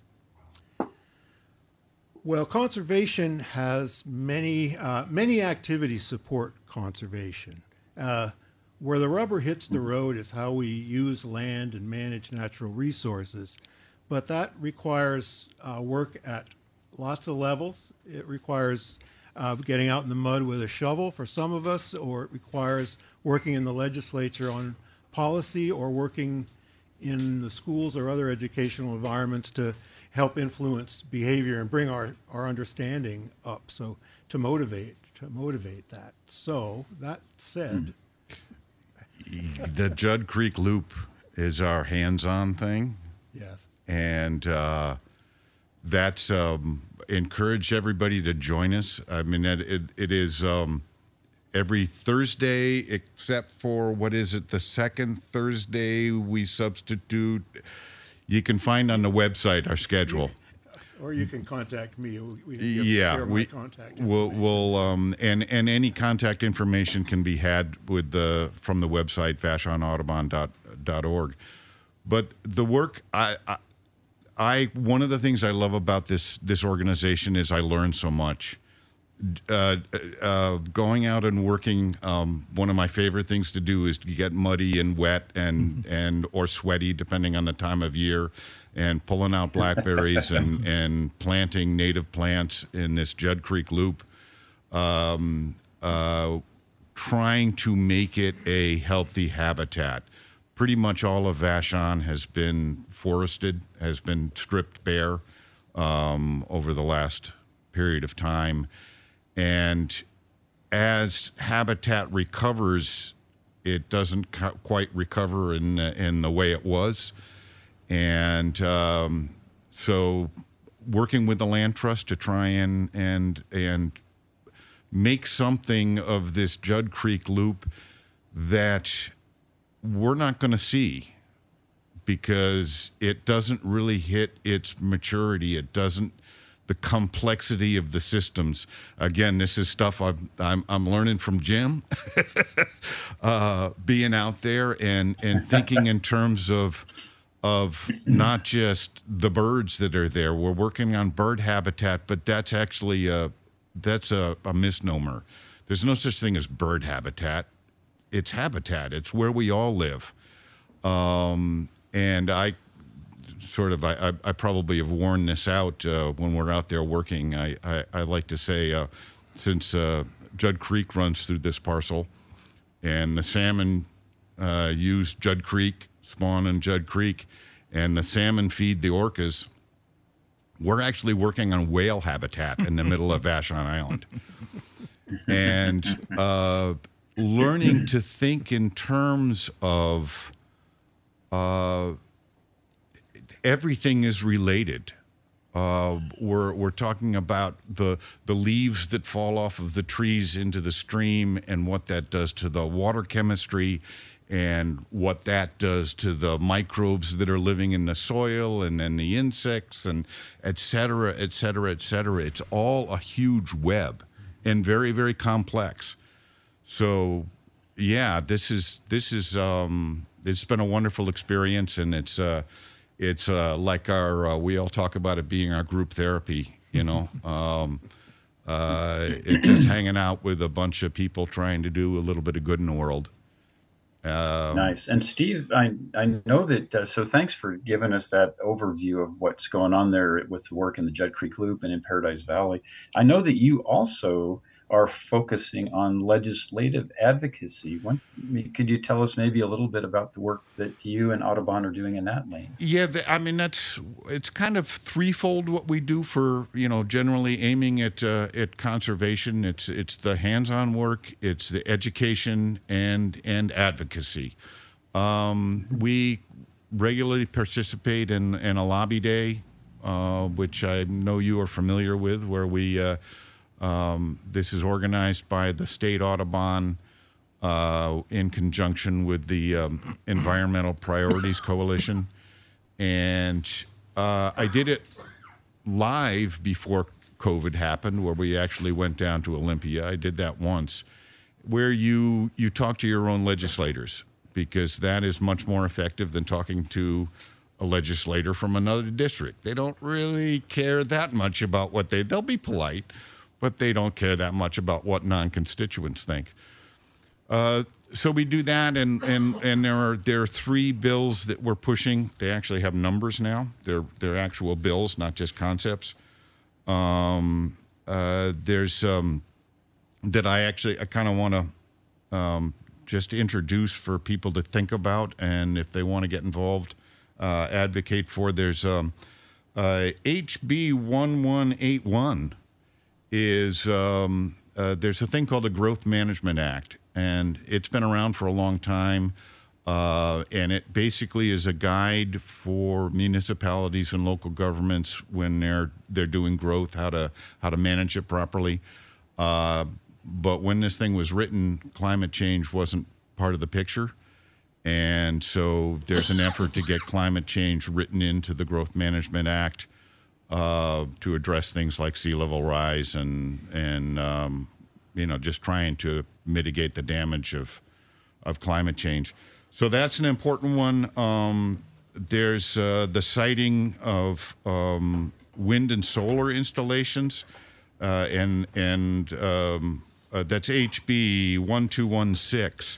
Speaker 5: Well, conservation has many uh, many activities support conservation. Uh, where the rubber hits the road is how we use land and manage natural resources, but that requires uh, work at lots of levels. It requires uh, getting out in the mud with a shovel for some of us, or it requires working in the legislature on policy, or working in the schools or other educational environments to help influence behavior and bring our, our understanding up. So to motivate, to motivate that. So that said,
Speaker 4: the Judd Creek Loop is our hands-on thing.
Speaker 5: Yes.
Speaker 4: And uh, that's um, encourage everybody to join us. I mean, it, it, it is um, every Thursday, except for, what is it, the second Thursday we substitute. You can find on the website our schedule,
Speaker 5: or you can contact me. We can
Speaker 4: yeah,
Speaker 5: share
Speaker 4: we
Speaker 5: my contact
Speaker 4: we'll, we'll um, and and any contact information can be had with the from the website vashon audubon dot org. But the work I, I I one of the things I love about this this organization is I learn so much. Uh, uh, going out and working, um, one of my favorite things to do is to get muddy and wet and, mm-hmm. and or sweaty, depending on the time of year, and pulling out blackberries and, and planting native plants in this Judd Creek Loop, um, uh, trying to make it a healthy habitat. Pretty much all of Vashon has been forested, has been stripped bare um, over the last period of time. And as habitat recovers, it doesn't co- quite recover in in the way it was. And um, so working with the Land Trust to try and and and make something of this Judd Creek Loop that we're not going to see, because it doesn't really hit its maturity. It doesn't. The complexity of the systems. Again, this is stuff I'm I'm, I'm learning from Jim, uh, being out there and, and thinking in terms of of not just the birds that are there. We're working on bird habitat, but that's actually a, that's a, a misnomer. There's no such thing as bird habitat. It's habitat. It's where we all live. Um, and I sort of, I, I probably have worn this out uh, when we're out there working. I, I, I like to say, uh, since uh, Judd Creek runs through this parcel, and the salmon uh, use Judd Creek, spawn in Judd Creek, and the salmon feed the orcas, we're actually working on whale habitat in the middle of Vashon Island. And uh, learning to think in terms of uh, everything is related. Uh, we're we're talking about the the leaves that fall off of the trees into the stream and what that does to the water chemistry, and what that does to the microbes that are living in the soil, and then the insects, and et cetera, et cetera, et cetera. It's all a huge web and very, very complex. So, yeah, this is this is um, it's been a wonderful experience, and it's uh, it's uh, like our uh, we all talk about it being our group therapy, you know. Um, uh, it's just hanging out with a bunch of people trying to do a little bit of good in the world. Um,
Speaker 2: nice. And Steve, I I know that, uh, so thanks for giving us that overview of what's going on there with the work in the Judd Creek Loop and in Paradise Valley. I know that you also are focusing on legislative advocacy. When, could you tell us maybe a little bit about the work that you and Audubon are doing in that lane?
Speaker 4: Yeah, I mean, that's, it's kind of threefold what we do for, you know, generally aiming at uh, at conservation. It's it's the hands-on work, it's the education, and and advocacy. Um, we regularly participate in, in a lobby day, uh, which I know you are familiar with, where we uh, Um, this is organized by the state Audubon uh, in conjunction with the um, Environmental Priorities Coalition. And uh, I did it live before COVID happened, where we actually went down to Olympia. I did that once, where you, you talk to your own legislators, because that is much more effective than talking to a legislator from another district. They don't really care that much about what they, they'll be polite, but they don't care that much about what non-constituents think. Uh, so we do that, and, and, and there are there are three bills that we're pushing. They actually have numbers now. They're they're actual bills, not just concepts. Um, uh, there's um, that I actually I kind of want to um, just introduce for people to think about, and if they want to get involved, uh, advocate for. There's um, uh, H B one one eight one. Is um, uh, there's a thing called the Growth Management Act, and it's been around for a long time, uh, and it basically is a guide for municipalities and local governments when they're they're doing growth, how to how to manage it properly. Uh, but when this thing was written, climate change wasn't part of the picture, and so there's an effort to get climate change written into the Growth Management Act. Uh, to address things like sea level rise and and um, you know, just trying to mitigate the damage of of climate change. So that's an important one. Um, there's uh, the siting of um, wind and solar installations, uh, and and um, uh, that's H B one two one six,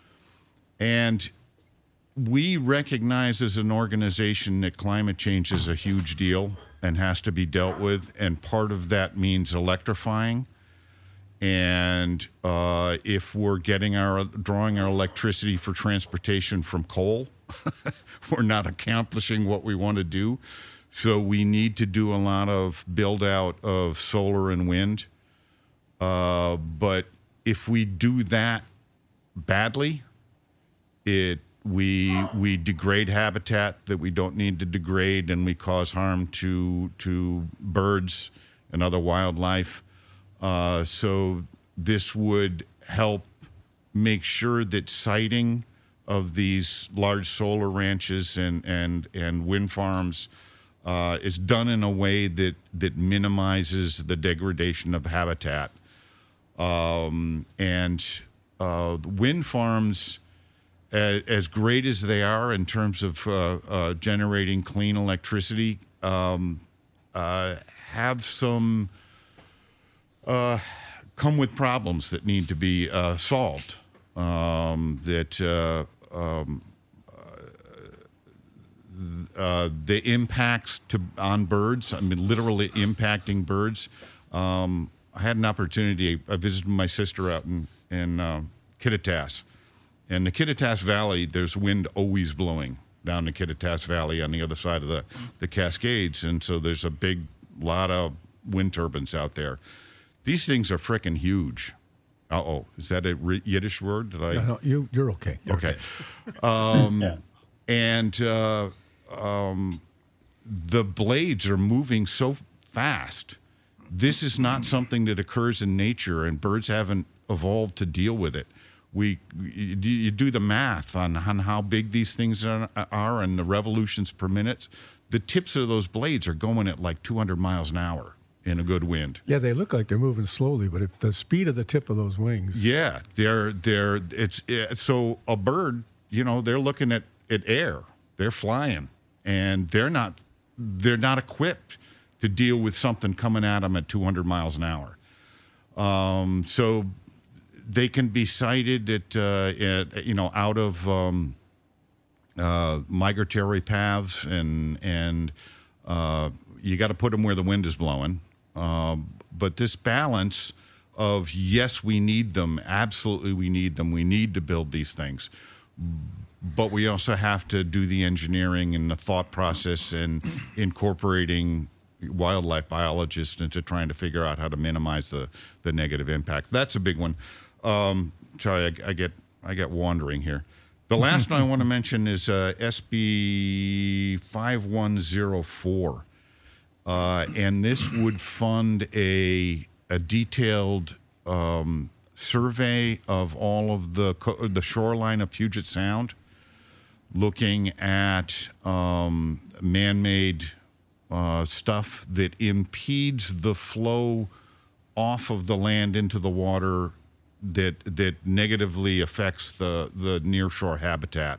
Speaker 4: and we recognize as an organization that climate change is a huge deal and has to be dealt with, and part of that means electrifying. And uh, if we're getting our drawing our electricity for transportation from coal, we're not accomplishing what we want to do. So we need to do a lot of build out of solar and wind. Uh, but if we do that badly, it We we degrade habitat that we don't need to degrade, and we cause harm to to birds and other wildlife. Uh, so this would help make sure that siting of these large solar ranches and and and wind farms uh, is done in a way that that minimizes the degradation of habitat. Um, and uh, wind farms, as great as they are in terms of uh, uh, generating clean electricity, um, uh, have some uh, come with problems that need to be uh, solved. Um, that uh, um, uh, the impacts to on birds. I mean, literally impacting birds. Um, I had an opportunity. I visited my sister out in in uh, Kittitas, and the Kittitas Valley. There's wind always blowing down the Kittitas Valley on the other side of the the Cascades, and so there's a big lot of wind turbines out there. These things are frickin' huge. Uh-oh, is that a re- Yiddish word? Did I?
Speaker 3: No, no, you, you're okay. You're
Speaker 4: okay. Um,
Speaker 2: Yeah.
Speaker 4: And uh, um, the blades are moving so fast. This is not something that occurs in nature, and birds haven't evolved to deal with it. We, you, you do the math on, on how big these things are, are and the revolutions per minute. The tips of those blades are going at like two hundred miles an hour in a good wind.
Speaker 3: Yeah, they look like they're moving slowly, but if the speed of the tip of those wings.
Speaker 4: Yeah, they're they're it's it, so a bird, you know, they're looking at, at air. They're flying, and they're not they're not equipped to deal with something coming at them at two hundred miles an hour. Um, so they can be sighted at, uh, at you know out of um, uh, migratory paths, and and uh, you got to put them where the wind is blowing. Um, but this balance of, yes, we need them. Absolutely, we need them. We need to build these things. But we also have to do the engineering and the thought process and incorporating wildlife biologists into trying to figure out how to minimize the, the negative impact. That's a big one. Um, sorry, I, I get I get wandering here. The last one I want to mention is uh, S B five one zero four. Uh, and this would fund a a detailed um, survey of all of the co- the shoreline of Puget Sound, looking at um, man-made uh, stuff that impedes the flow off of the land into the water, that that negatively affects the the nearshore habitat,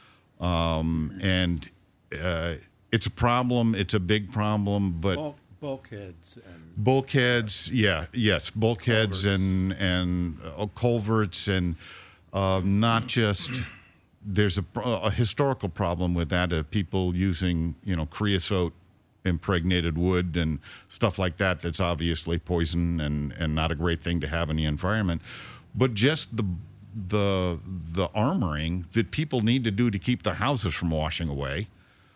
Speaker 4: um, and uh, it's a problem. It's a big problem, but
Speaker 6: Bulk, bulkheads and
Speaker 4: bulkheads, yeah, yes, bulkheads culverts. and and uh, culverts, and uh, not just. There's a, a historical problem with that of people using, you know, creosote impregnated wood and stuff like that. That's obviously poison and and not a great thing to have in the environment. But just the the the armoring that people need to do to keep their houses from washing away.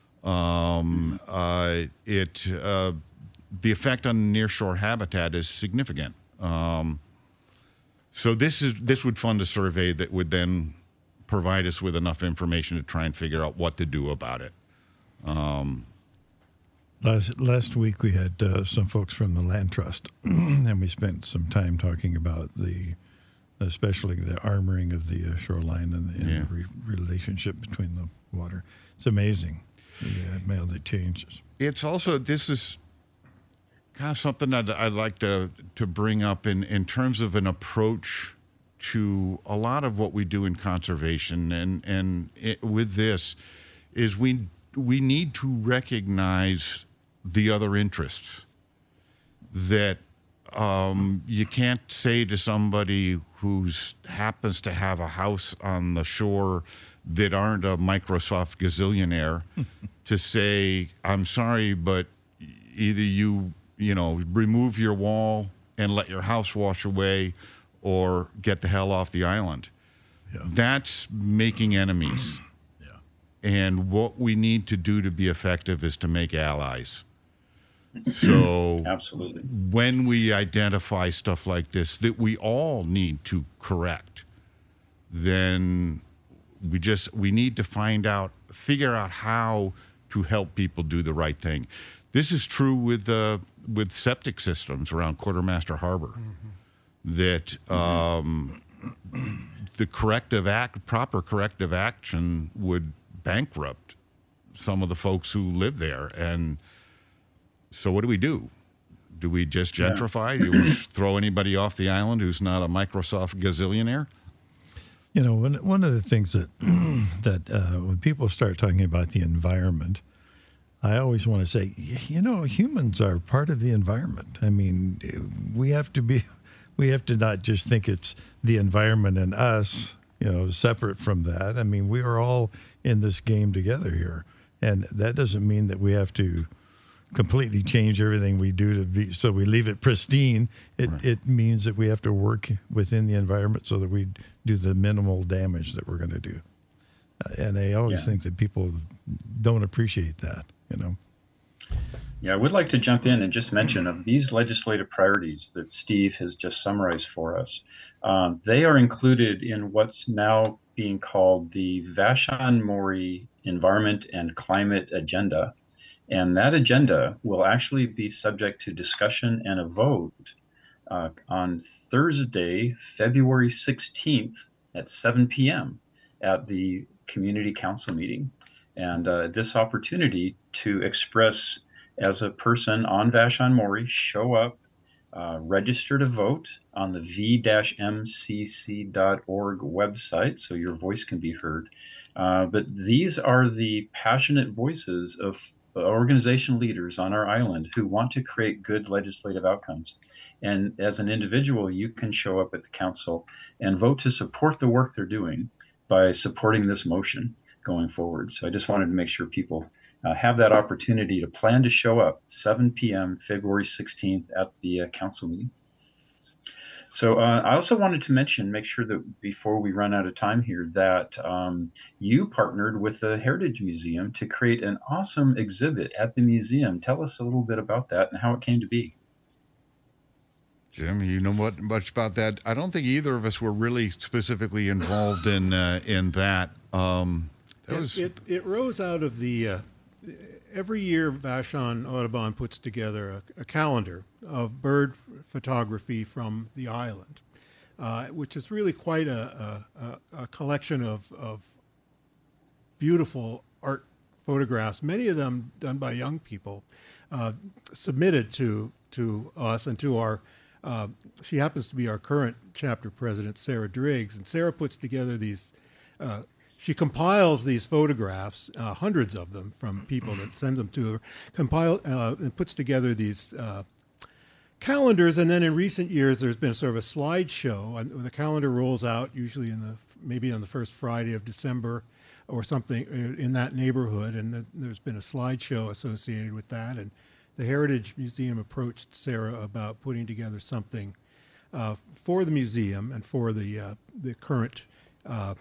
Speaker 4: Um, uh, it uh, the effect on nearshore habitat is significant. Um, so this is this would fund a survey that would then provide us with enough information to try and figure out what to do about it. Um,
Speaker 1: last last week we had uh, some folks from the Land Trust, and we spent some time talking about the, especially the armoring of the uh, shoreline and the, and
Speaker 4: Yeah.
Speaker 1: the re- relationship between the water. It's amazing. The uh, that changes.
Speaker 4: It's also, this is kind of something that I'd like to to bring up in, in terms of an approach to a lot of what we do in conservation, and and it, with this is we we need to recognize the other interests. That um, you can't say to somebody who's happens to have a house on the shore that aren't a Microsoft gazillionaire to say, I'm sorry, but either you, you know, remove your wall and let your house wash away, or get the hell off the island.
Speaker 1: Yeah.
Speaker 4: That's making enemies.
Speaker 1: Yeah.
Speaker 4: And what we need to do to be effective is to make allies. So
Speaker 2: Absolutely.
Speaker 4: when we identify stuff like this that we all need to correct, then we just we need to find out, figure out how to help people do the right thing. This is true with uh, with septic systems around Quartermaster Harbor. Mm-hmm. That um, the corrective act, proper corrective action, would bankrupt some of the folks who live there. And so, what do we do? Do we just gentrify? Yeah. Do we throw anybody off the island who's not a Microsoft gazillionaire?
Speaker 1: You know, one one of the things that that uh, when people start talking about the environment, I always want to say, you know, humans are part of the environment. I mean, we have to be, we have to not just think it's the environment and us, you know, separate from that. I mean, we are all in this game together here. And that doesn't mean that we have to completely change everything we do to be, so we leave it pristine. It, right. It means that we have to work within the environment so that we do the minimal damage that we're going to do. Uh, and I always yeah. think that people don't appreciate that. You know.
Speaker 2: Yeah, I would like to jump in and just mention of these legislative priorities that Steve has just summarized for us. Um, they are included in what's now being called the Vashon Maury Environment and Climate Agenda. And that agenda will actually be subject to discussion and a vote uh, on Thursday, February sixteenth at seven p.m. at the Community Council meeting. And uh, this opportunity to express as a person on Vashon Maury, show up, uh, register to vote on the v dash m c c dot org website so your voice can be heard. Uh, but these are the passionate voices of organization leaders on our island who want to create good legislative outcomes. And as an individual, you can show up at the council and vote to support the work they're doing by supporting this motion going forward. So I just wanted to make sure people uh, have that opportunity to plan to show up seven p.m. February sixteenth at the uh, council meeting. So uh, I also wanted to mention, make sure that before we run out of time here, that um, you partnered with the Heritage Museum to create an awesome exhibit at the museum. Tell us a little bit about that and how it came to be.
Speaker 4: Jim, you know what much about that? I don't think either of us were really specifically involved in uh, in that. Um, that
Speaker 5: it,
Speaker 4: was...
Speaker 5: it, it rose out of the uh, every year Vashon Audubon puts together a, a calendar of bird photography from the island, uh, which is really quite a, a, a collection of, of beautiful art photographs, many of them done by young people, uh, submitted to to us and to our Uh, she happens to be our current chapter president, Sarah Driggs, and Sarah puts together these, uh, she compiles these photographs, uh, hundreds of them from people that send them to her, compile uh, and puts together these uh, calendars. And then in recent years, there's been sort of a slideshow. And the calendar rolls out usually in the, maybe on the first Friday of December or something in that neighborhood. And the, there's been a slideshow associated with that. And the Heritage Museum approached Sarah about putting together something uh, for the museum and for the uh, the current uh,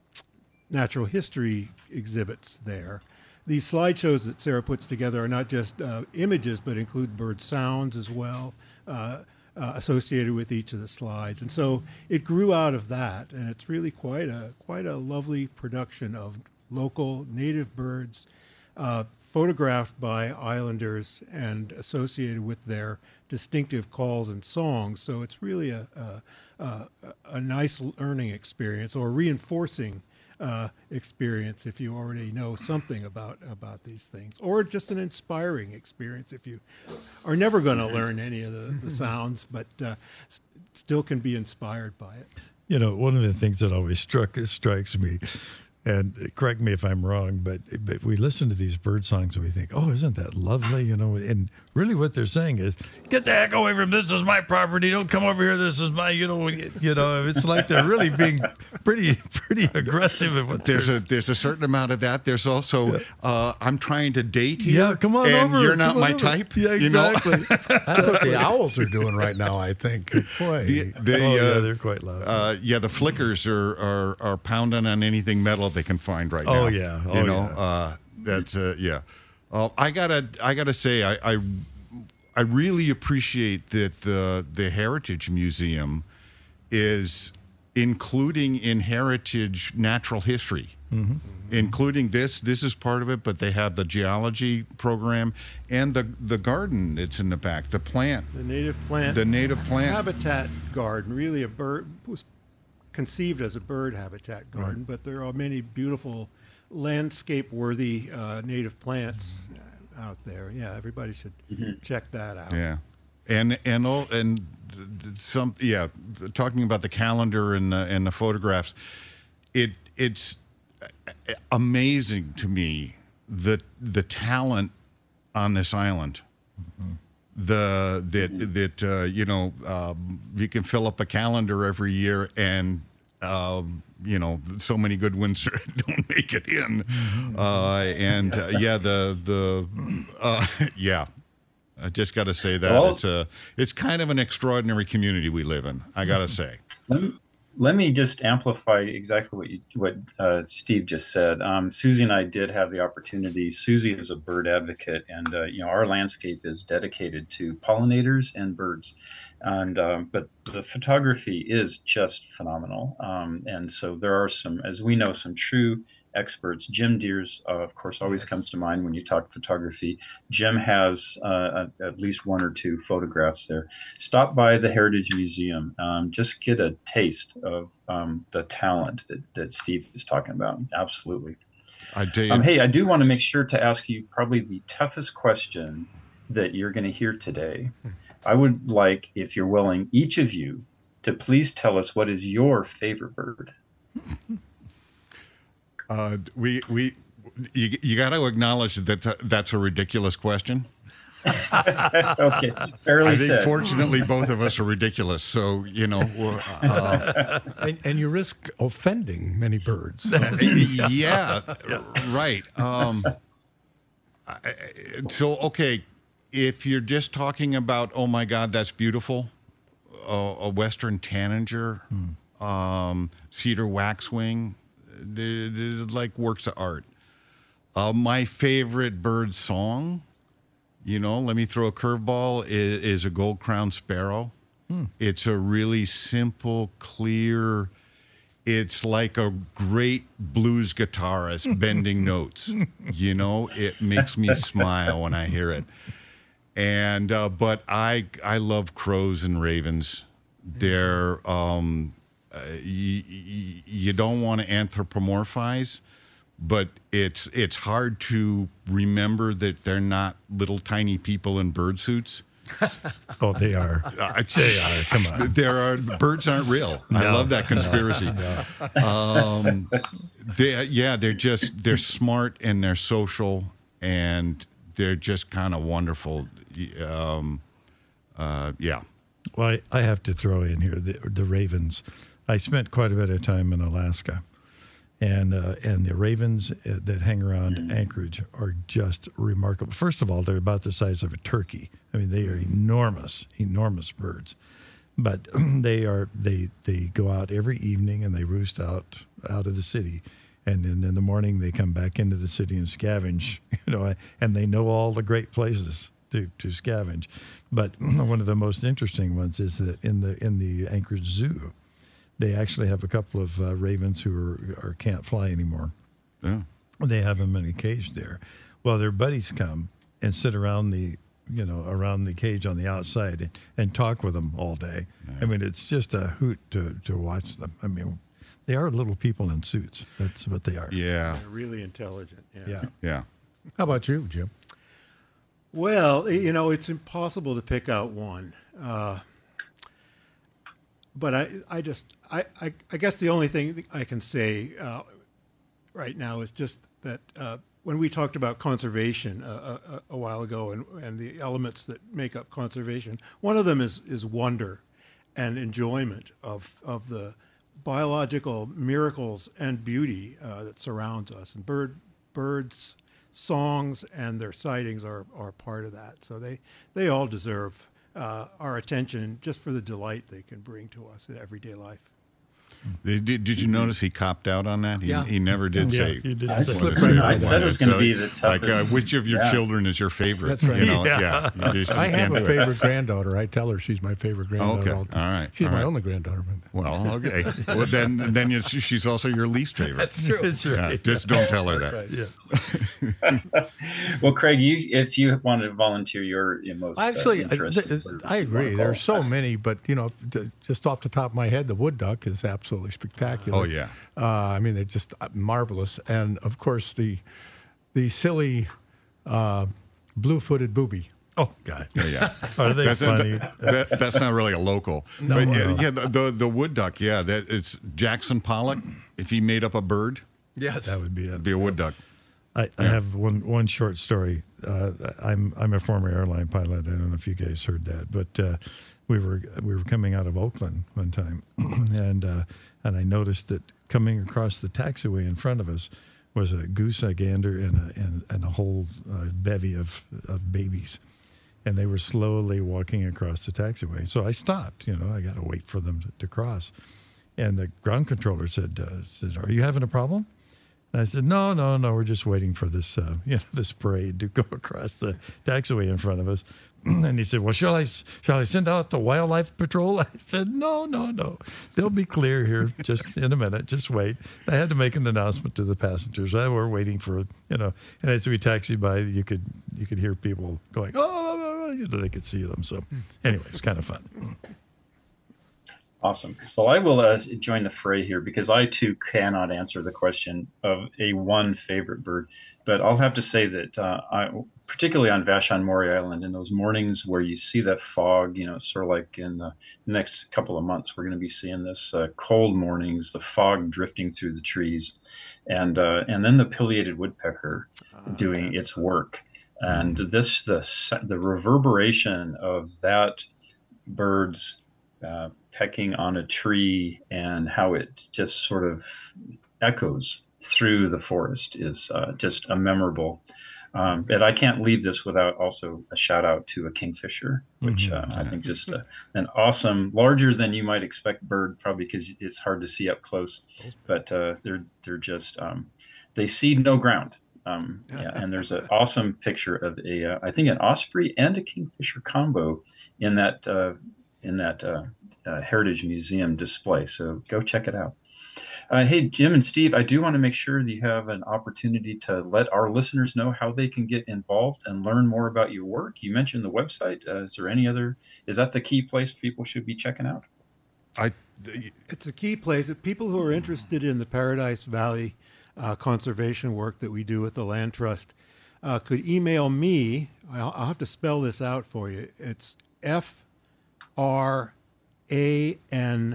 Speaker 5: natural history exhibits there. These slideshows that Sarah puts together are not just uh, images, but include bird sounds as well, uh, uh, associated with each of the slides. And so it grew out of that, and it's really quite a quite a lovely production of local native birds, uh, photographed by islanders and associated with their distinctive calls and songs. So it's really a a, a, a nice learning experience, or reinforcing uh, experience if you already know something about about these things, or just an inspiring experience if you are never going to learn any of the, the sounds, but uh, still can be inspired by it.
Speaker 1: You know, one of the things that always struck strikes me, and correct me if I'm wrong, but, but we listen to these bird songs and we think, oh, isn't that lovely? You know, and really what they're saying is, get the heck away from this. This is my property. Don't come over here. This is my, you know, you know, it's like they're really being pretty, pretty aggressive. At what
Speaker 4: there's a there's a certain amount of that. There's also, uh, I'm trying to date here.
Speaker 1: Yeah, come on
Speaker 4: and
Speaker 1: over.
Speaker 4: you're not my
Speaker 1: over.
Speaker 4: type.
Speaker 1: Yeah, exactly.
Speaker 3: You know? That's what the owls are doing right now, I think. Boy.
Speaker 4: The, the,
Speaker 1: oh, yeah,
Speaker 4: uh,
Speaker 1: they're quite loud.
Speaker 4: Uh, yeah, the flickers are, are, are pounding on anything metal they can find right now.
Speaker 1: Oh yeah, oh,
Speaker 4: you know,
Speaker 1: yeah.
Speaker 4: uh, that's uh, yeah. Uh, I gotta, I gotta say, I, I, I really appreciate that the the Heritage Museum is including in heritage natural history, mm-hmm. including this. This is part of it, but they have the geology program and the the garden. It's in the back, the plant,
Speaker 5: The native plant,
Speaker 4: the native plant
Speaker 5: habitat garden. Really, a bird was conceived as a bird habitat garden, right. But there are many beautiful landscape-worthy uh, native plants out there. Yeah, everybody should mm-hmm. check that out.
Speaker 4: Yeah, and and all and some yeah, talking about the calendar and the, and the photographs, it it's amazing to me the the talent on this island. Mm-hmm. The that that uh, you know uh, you can fill up a calendar every year, and uh, you know so many good ones don't make it in. Uh, and uh, yeah, the the uh, yeah. I just got to say that
Speaker 2: well,
Speaker 4: it's a it's kind of an extraordinary community we live in. I got to say.
Speaker 2: Let me, let me just amplify exactly what you, what uh, Steve just said. Um, Susie and I did have the opportunity. Susie is a bird advocate, and uh, you know our landscape is dedicated to pollinators and birds. And um, but the photography is just phenomenal. Um, and so there are some, as we know, some true experts. Jim Deers, uh, of course, always yes. comes to mind when you talk photography. Jim has uh, at least one or two photographs there. Stop by the Heritage Museum. Um, just get a taste of um, the talent that, that Steve is talking about. Absolutely.
Speaker 4: I tell you.
Speaker 2: Um, hey, I do want to make sure to ask you probably the toughest question that you're going to hear today. I would like, if you're willing, each of you to please tell us what is your favorite bird.
Speaker 4: Uh, we we you, you got to acknowledge that th- that's a ridiculous question.
Speaker 2: Okay, fairly
Speaker 4: I think
Speaker 2: said.
Speaker 4: Fortunately, both of us are ridiculous, so you know. Uh,
Speaker 3: and, and you risk offending many birds.
Speaker 4: yeah, yeah, right. Um, I, so okay, if you're just talking about, oh my God, that's beautiful, uh, a Western tanager, hmm. um, cedar waxwing. They're, they're like works of art. Uh, my favorite bird song, you know, let me throw a curveball, is, is a gold-crowned sparrow. Hmm. It's a really simple, clear, it's like a great blues guitarist bending notes. You know, it makes me smile when I hear it. And uh, but I I love crows and ravens. They're um, uh, you, you don't want to anthropomorphize, but it's it's hard to remember that they're not little tiny people in bird suits.
Speaker 1: Oh, they are.
Speaker 4: Uh,
Speaker 1: they are. Come on.
Speaker 4: There are birds aren't real. No. I love that conspiracy. No. Um, they, yeah, they're just they're smart and they're social and they're just kind of wonderful. Um, uh, yeah.
Speaker 1: Well, I, I have to throw in here the, the ravens. I spent quite a bit of time in Alaska, and uh, and the ravens that hang around Anchorage are just remarkable. First of all, they're about the size of a turkey. I mean, they are enormous, enormous birds. But they are they they go out every evening and they roost out out of the city, and then in the morning they come back into the city and scavenge. You know, and they know all the great places to to scavenge. But one of the most interesting ones is that in the in the Anchorage Zoo, they actually have a couple of uh, ravens who are, are can't fly anymore.
Speaker 4: Yeah.
Speaker 1: They have them in a cage there. Well, their buddies come and sit around the, you know, around the cage on the outside and, and talk with them all day. Yeah. I mean, it's just a hoot to, to watch them. I mean, they are little people in suits. That's what they are.
Speaker 4: Yeah.
Speaker 5: They're really intelligent. Yeah.
Speaker 1: Yeah.
Speaker 4: Yeah.
Speaker 3: How about you, Jim?
Speaker 5: Well, you know, it's impossible to pick out one. Uh, but I, I just, I, I, I guess the only thing I can say uh, right now is just that uh, when we talked about conservation uh, a, a while ago and, and the elements that make up conservation, one of them is, is wonder and enjoyment of, of the biological miracles and beauty uh, that surrounds us. And bird, birds, songs and their sightings are, are part of that. So they, they all deserve uh, our attention just for the delight they can bring to us in everyday life.
Speaker 4: Did, did you notice he copped out on that? He,
Speaker 3: Yeah.
Speaker 4: he never did
Speaker 1: Yeah,
Speaker 4: say.
Speaker 1: he did
Speaker 2: I
Speaker 1: say
Speaker 2: said-
Speaker 1: that.
Speaker 2: I said it was going to be the
Speaker 4: Like, uh,
Speaker 2: toughest.
Speaker 4: which of your
Speaker 2: Yeah.
Speaker 4: children is your favorite?
Speaker 3: That's right.
Speaker 4: You know,
Speaker 1: Yeah.
Speaker 4: yeah. You just
Speaker 3: I
Speaker 4: can't
Speaker 3: have
Speaker 4: do
Speaker 3: a
Speaker 4: it.
Speaker 3: favorite granddaughter. I tell her she's my favorite granddaughter.
Speaker 4: Okay.
Speaker 3: all the time.
Speaker 4: All right.
Speaker 3: She's
Speaker 4: All
Speaker 3: my
Speaker 4: right.
Speaker 3: only granddaughter. But
Speaker 4: Well, okay. Well, then, then you, she's also your least favorite.
Speaker 3: That's true.
Speaker 1: That's
Speaker 4: Yeah,
Speaker 1: right.
Speaker 4: just don't tell her that.
Speaker 1: Yeah.
Speaker 2: Well, Craig, you if you want to volunteer your, your most uh,
Speaker 3: Actually, I,
Speaker 2: interesting
Speaker 3: th-
Speaker 2: birds,
Speaker 3: I
Speaker 2: you wanna
Speaker 3: agree.
Speaker 2: call
Speaker 3: There's so
Speaker 2: back.
Speaker 3: many, but you know, th- just off the top of my head, the wood duck is absolutely spectacular.
Speaker 4: Oh, yeah.
Speaker 3: Uh, I mean, they're just marvelous, and of course the the silly uh, blue-footed booby.
Speaker 1: Oh, God.
Speaker 4: Yeah, yeah.
Speaker 1: Are they
Speaker 4: That's,
Speaker 1: funny?
Speaker 4: that- that- that's not really a local.
Speaker 3: No,
Speaker 4: but,
Speaker 3: no.
Speaker 4: yeah, yeah, the, the the wood duck. Yeah, that it's Jackson Pollock. If he made up a bird,
Speaker 3: Yes,
Speaker 1: That would be
Speaker 4: it'd
Speaker 1: it.
Speaker 4: be a wood duck.
Speaker 1: I, I have one one short story. Uh, I'm I'm a former airline pilot. I don't know if you guys heard that, but uh, we were we were coming out of Oakland one time, and uh, and I noticed that coming across the taxiway in front of us was a goose, a gander, and a and, and a whole uh, bevy of of babies, and they were slowly walking across the taxiway. So I stopped. You know, I got to wait for them to, to cross, and the ground controller said, uh, said, "Are you having a problem?" And I said, no, no, no, we're just waiting for this, uh, you know, this parade to go across the taxiway in front of us. And he said, well, shall I, shall I send out the wildlife patrol? I said, no, no, no. They'll be clear here just in a minute. Just wait. I had to make an announcement to the passengers. I were waiting for, you know, and as we taxied by, you could, you could hear people going, oh, you know, they could see them. So anyway, it's kind of fun.
Speaker 2: Awesome. Well, I will uh, join the fray here because I too cannot answer the question of a one favorite bird. But I'll have to say that uh, I, particularly on Vashon Maury Island, in those mornings where you see that fog, you know, sort of like in the next couple of months, we're going to be seeing this uh, cold mornings, the fog drifting through the trees, and uh, and then the pileated woodpecker uh, doing its work, and this the the reverberation of that bird's Uh, pecking on a tree and how it just sort of echoes through the forest is uh, just a memorable. Um, and I can't leave this without also a shout out to a kingfisher, which
Speaker 1: Mm-hmm.
Speaker 2: uh, I think just uh, an awesome, larger than you might expect bird, probably because it's hard to see up close. But uh, they're they're just um, they seed no ground. Um, yeah, and there's an awesome picture of a uh, I think an osprey and a kingfisher combo in that. Uh, in that uh, uh, Heritage Museum display. So go check it out. Uh, hey, Jim and Steve, I do want to make sure that you have an opportunity to let our listeners know how they can get involved and learn more about your work. You mentioned the website. Uh, is there any other, is that the key place people should be checking out?
Speaker 4: I,
Speaker 5: It's a key place that people who are interested in the Paradise Valley uh, conservation work that we do with the Land Trust uh, could email me. I'll, I'll have to spell this out for you. It's F R A N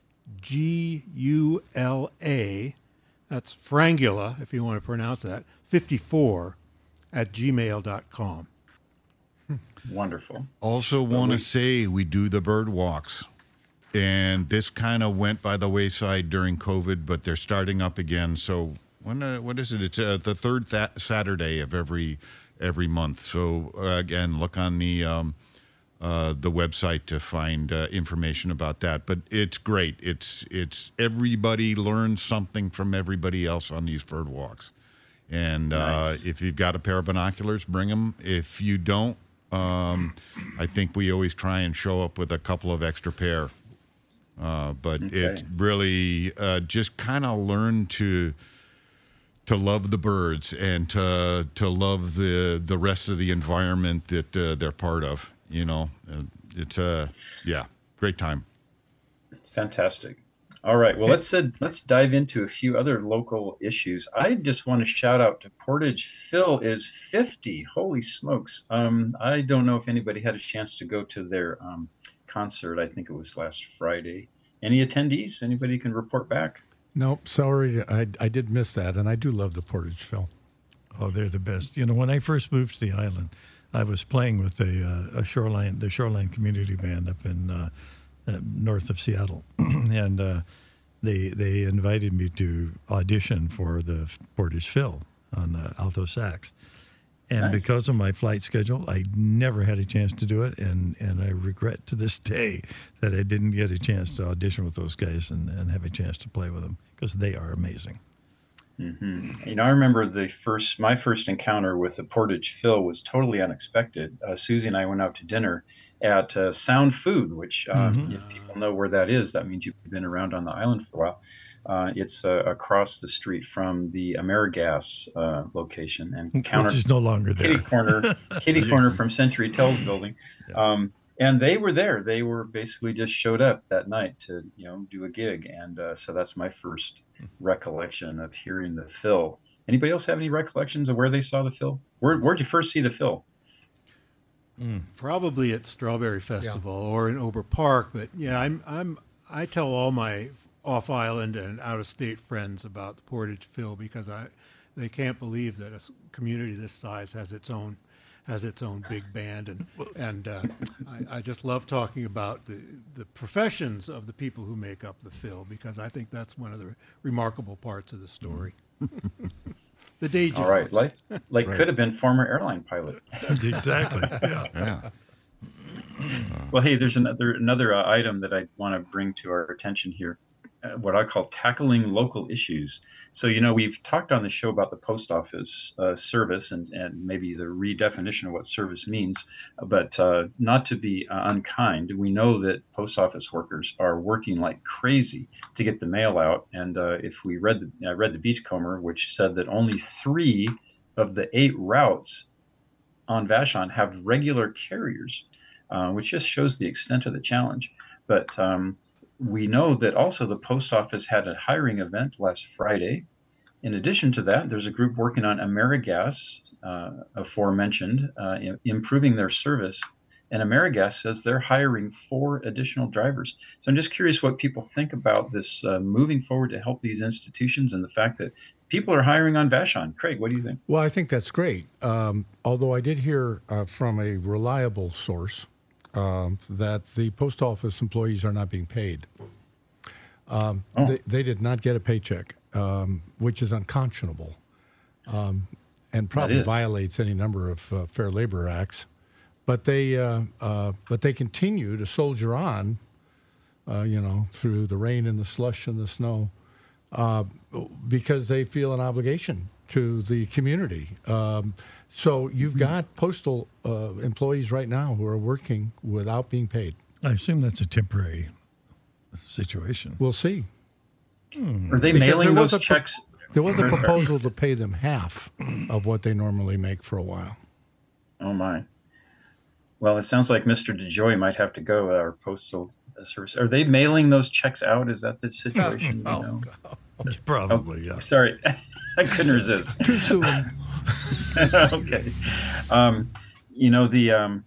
Speaker 5: G U L A, that's Frangula, if you want to pronounce that, fifty-four at gmail dot com.
Speaker 2: Wonderful.
Speaker 4: Also want to say we do the bird walks. And this kind of went by the wayside during COVID, but they're starting up again. So when uh, what is it? It's uh, the third th- Saturday of every every month. So uh, again, look on the um, uh, the website to find uh, information about that. But it's great. It's it's everybody learns something from everybody else on these bird walks. And
Speaker 2: Nice.
Speaker 4: uh, if you've got a pair of binoculars, bring them. If you don't, um, I think we always try and show up with a couple of extra pair. Uh, but
Speaker 2: Okay.
Speaker 4: it really uh, just kind of learn to to love the birds and to to love the the rest of the environment that uh, they're part of. You know, uh, it's a uh, yeah, great time.
Speaker 2: Fantastic. All right. Well, let's uh, let's dive into a few other local issues. I just want to shout out to Portage Phil is fifty. Holy smokes! Um, I don't know if anybody had a chance to go to their um, concert. I think it was last Friday. Any attendees? Anybody can report back?
Speaker 3: Nope, sorry, I, I did miss that, and I do love the Portage Phil.
Speaker 1: Oh, they're the best. You know, when I first moved to the island, I was playing with a, uh, a shoreline, the Shoreline Community Band up in uh, uh, north of Seattle, and uh, they they invited me to audition for the Portage Phil on uh, alto sax. And
Speaker 2: Nice.
Speaker 1: because of my flight schedule, I never had a chance to do it, and, and I regret to this day that I didn't get a chance to audition with those guys and, and have a chance to play with them, because they are amazing.
Speaker 2: Mm-hmm. You know, I remember the first, my first encounter with the Portage Phil was totally unexpected. Uh, Susie and I went out to dinner at uh, Sound Food, which, um,
Speaker 1: Mhm.
Speaker 2: if people know where that is, that means you've been around on the island for a while. Uh, it's uh, across the street from the AmeriGas uh, location and counter
Speaker 1: Which is no longer there.
Speaker 2: kitty corner, kitty corner from Century Tells building. Um, and they were there. They were basically just showed up that night to, you know, do a gig. And uh, so that's my first recollection of hearing the Phil. Anybody else have any recollections of where they saw the Phil? Where, where'd you first see the Phil?
Speaker 5: Probably at Strawberry Festival or in Ober Park, but yeah, I'm I'm I tell all my off-island and out-of-state friends about the Portage Phil because I they can't believe that a s- community this size has its own has its own big band, and and uh, I, I just love talking about the the professions of the people who make up the Phil, because I think that's one of the remarkable parts of the story. The day jobs.
Speaker 2: All right, like like could have been former airline pilot.
Speaker 1: Exactly. Yeah.
Speaker 4: Yeah.
Speaker 2: Well, hey, there's another another uh, item that I want to bring to our attention here, uh, what I call tackling local issues. So, you know, we've talked on the show about the post office uh, service and, and maybe the redefinition of what service means, but uh, not to be uh, unkind. We know that post office workers are working like crazy to get the mail out. And uh, if we read the, I read the Beachcomber, which said that only three of the eight routes on Vashon have regular carriers, uh, which just shows the extent of the challenge. But um, we know that also the post office had a hiring event last Friday. In addition to that, there's a group working on AmeriGas, uh, aforementioned, uh, improving their service. And AmeriGas says they're hiring four additional drivers. So I'm just curious what people think about this uh, moving forward to help these institutions and the fact that people are hiring on Vashon. Craig, what do you think?
Speaker 3: Well, I think that's great. Um, although I did hear uh, from a reliable source um, that the post office employees are not being paid. Um,
Speaker 2: Oh.
Speaker 3: they, they did not get a paycheck, um, which is unconscionable, um, and probably
Speaker 2: is.
Speaker 3: violates any number of uh, Fair Labor Acts. But they, uh, uh, but they continue to soldier on, uh, you know, through the rain and the slush and the snow, uh, because they feel an obligation to the community. Um, so you've got postal uh, employees right now who are working without being paid.
Speaker 1: I assume that's a temporary situation.
Speaker 3: We'll see.
Speaker 2: Are they
Speaker 3: Because
Speaker 2: mailing
Speaker 3: there was
Speaker 2: those
Speaker 3: a pro-
Speaker 2: checks?
Speaker 3: There was a proposal to pay them half of what they normally make for a while.
Speaker 2: Oh, my. Well, it sounds like Mister DeJoy might have to go, our postal service. Are they mailing those checks out? Is that the situation? You know?
Speaker 1: Probably, yeah.
Speaker 2: Sorry, I couldn't resist.
Speaker 3: Too soon.
Speaker 2: Okay. Um, you know, the um,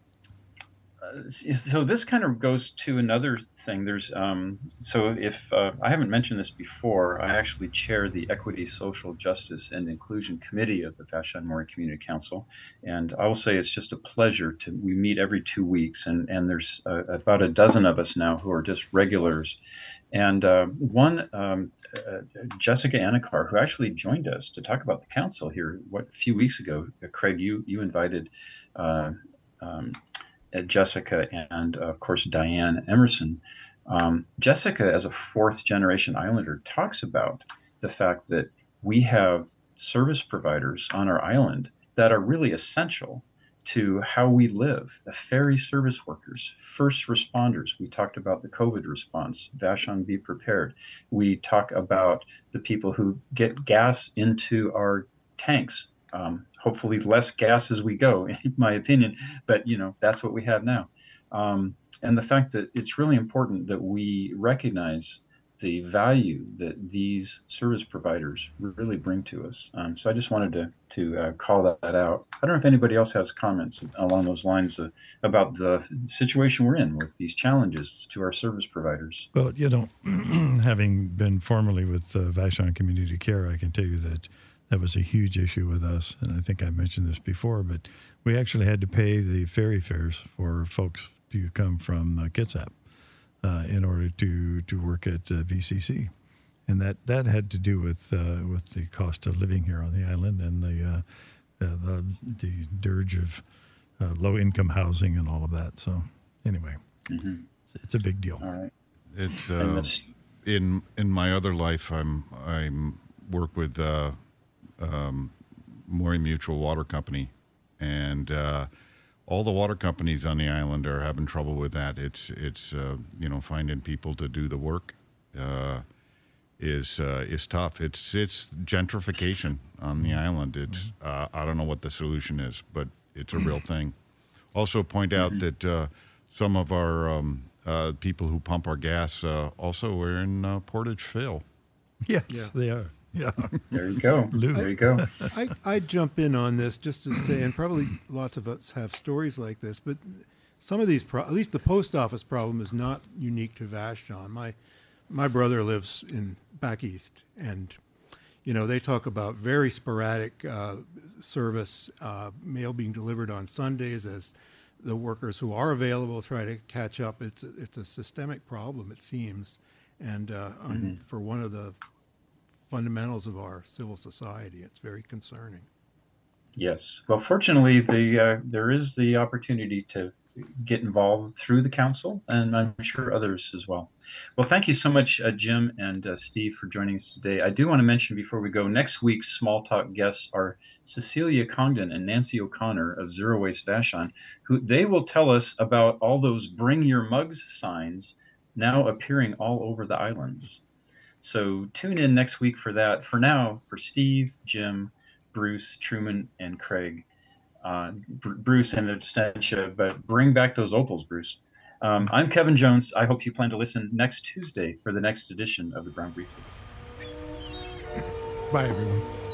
Speaker 2: uh, so this kind of goes to another thing. There's um, so if uh, I haven't mentioned this before, I actually chair the Equity, Social Justice, and Inclusion Committee of the Vashon Maury Community Council, and I will say it's just a pleasure to. We meet every two weeks, and and there's uh, about a dozen of us now who are just regulars. And uh, one, um, uh, Jessica Anakar, who actually joined us to talk about the council here, what a few weeks ago. Uh, Craig, you you invited uh, um, uh, Jessica and uh, of course Diane Emerson. Um, Jessica, as a fourth generation Islander, talks about the fact that we have service providers on our island that are really essential to how we live. The ferry service workers, first responders. We talked about the COVID response, Vashon Be Prepared. We talk about the people who get gas into our tanks. Um, hopefully less gas as we go, in my opinion, but you know, that's what we have now. Um, and the fact that it's really important that we recognize the value that these service providers really bring to us. Um, so I just wanted to to uh, call that, that out. I don't know if anybody else has comments along those lines uh, about the situation we're in with these challenges to our service providers.
Speaker 1: Well, you know, having been formerly with uh, Vashon Community Care, I can tell you that that was a huge issue with us. And I think I mentioned this before, but we actually had to pay the ferry fares for folks to come from uh, Kitsap. Uh, in order to, to work at uh, V C C, and that, that had to do with uh, with the cost of living here on the island and the uh, uh, the, the dirge of uh, low income housing and all of that. So anyway,
Speaker 2: Mm-hmm.
Speaker 1: it's, it's a big deal.
Speaker 2: All right.
Speaker 4: It's
Speaker 2: And
Speaker 4: uh,
Speaker 2: this-
Speaker 4: in in my other life. I'm I'm work with uh, um, Maury Mutual Water Company, and uh, all the water companies on the island are having trouble with that. It's it's uh, you know, finding people to do the work uh, is uh, is tough. It's it's gentrification on the island. It's uh, I don't know what the solution is, but it's a real thing. Also, point out that uh, some of our um, uh, people who pump our gas uh, also are in uh, Portage Phil.
Speaker 1: Yes,
Speaker 5: Yeah.
Speaker 1: they are. Yeah.
Speaker 2: There you go.
Speaker 1: Lou.
Speaker 2: There you go.
Speaker 5: I, I'd jump in on this just to say, and probably lots of us have stories like this, but some of these, pro- at least the post office problem, is not unique to Vashon. My my brother lives in back east, and You know, they talk about very sporadic uh, service, uh, mail being delivered on Sundays as the workers who are available try to catch up. It's a, it's a systemic problem, it seems, and uh,
Speaker 2: Mm-hmm.
Speaker 5: on, for one of the fundamentals of our civil society, it's very concerning.
Speaker 2: Yes. Well, fortunately, the uh, there is the opportunity to get involved through the council, and I'm sure others as well. Well, thank you so much, uh, Jim and uh, Steve, for joining us today. I do want to mention before we go, next week's Small Talk guests are Cecilia Congdon and Nancy O'Connor of Zero Waste Vashon, who they will tell us about all those Bring Your Mugs signs now appearing all over the islands. So tune in next week for that. For now, for Steve, Jim, Bruce, Truman, and Craig, uh, Br- Bruce and Abstentia, but bring back those opals, Bruce. Um, I'm Kevin Jones. I hope you plan to listen next Tuesday for the next edition of the Brown Briefing.
Speaker 3: Bye, everyone.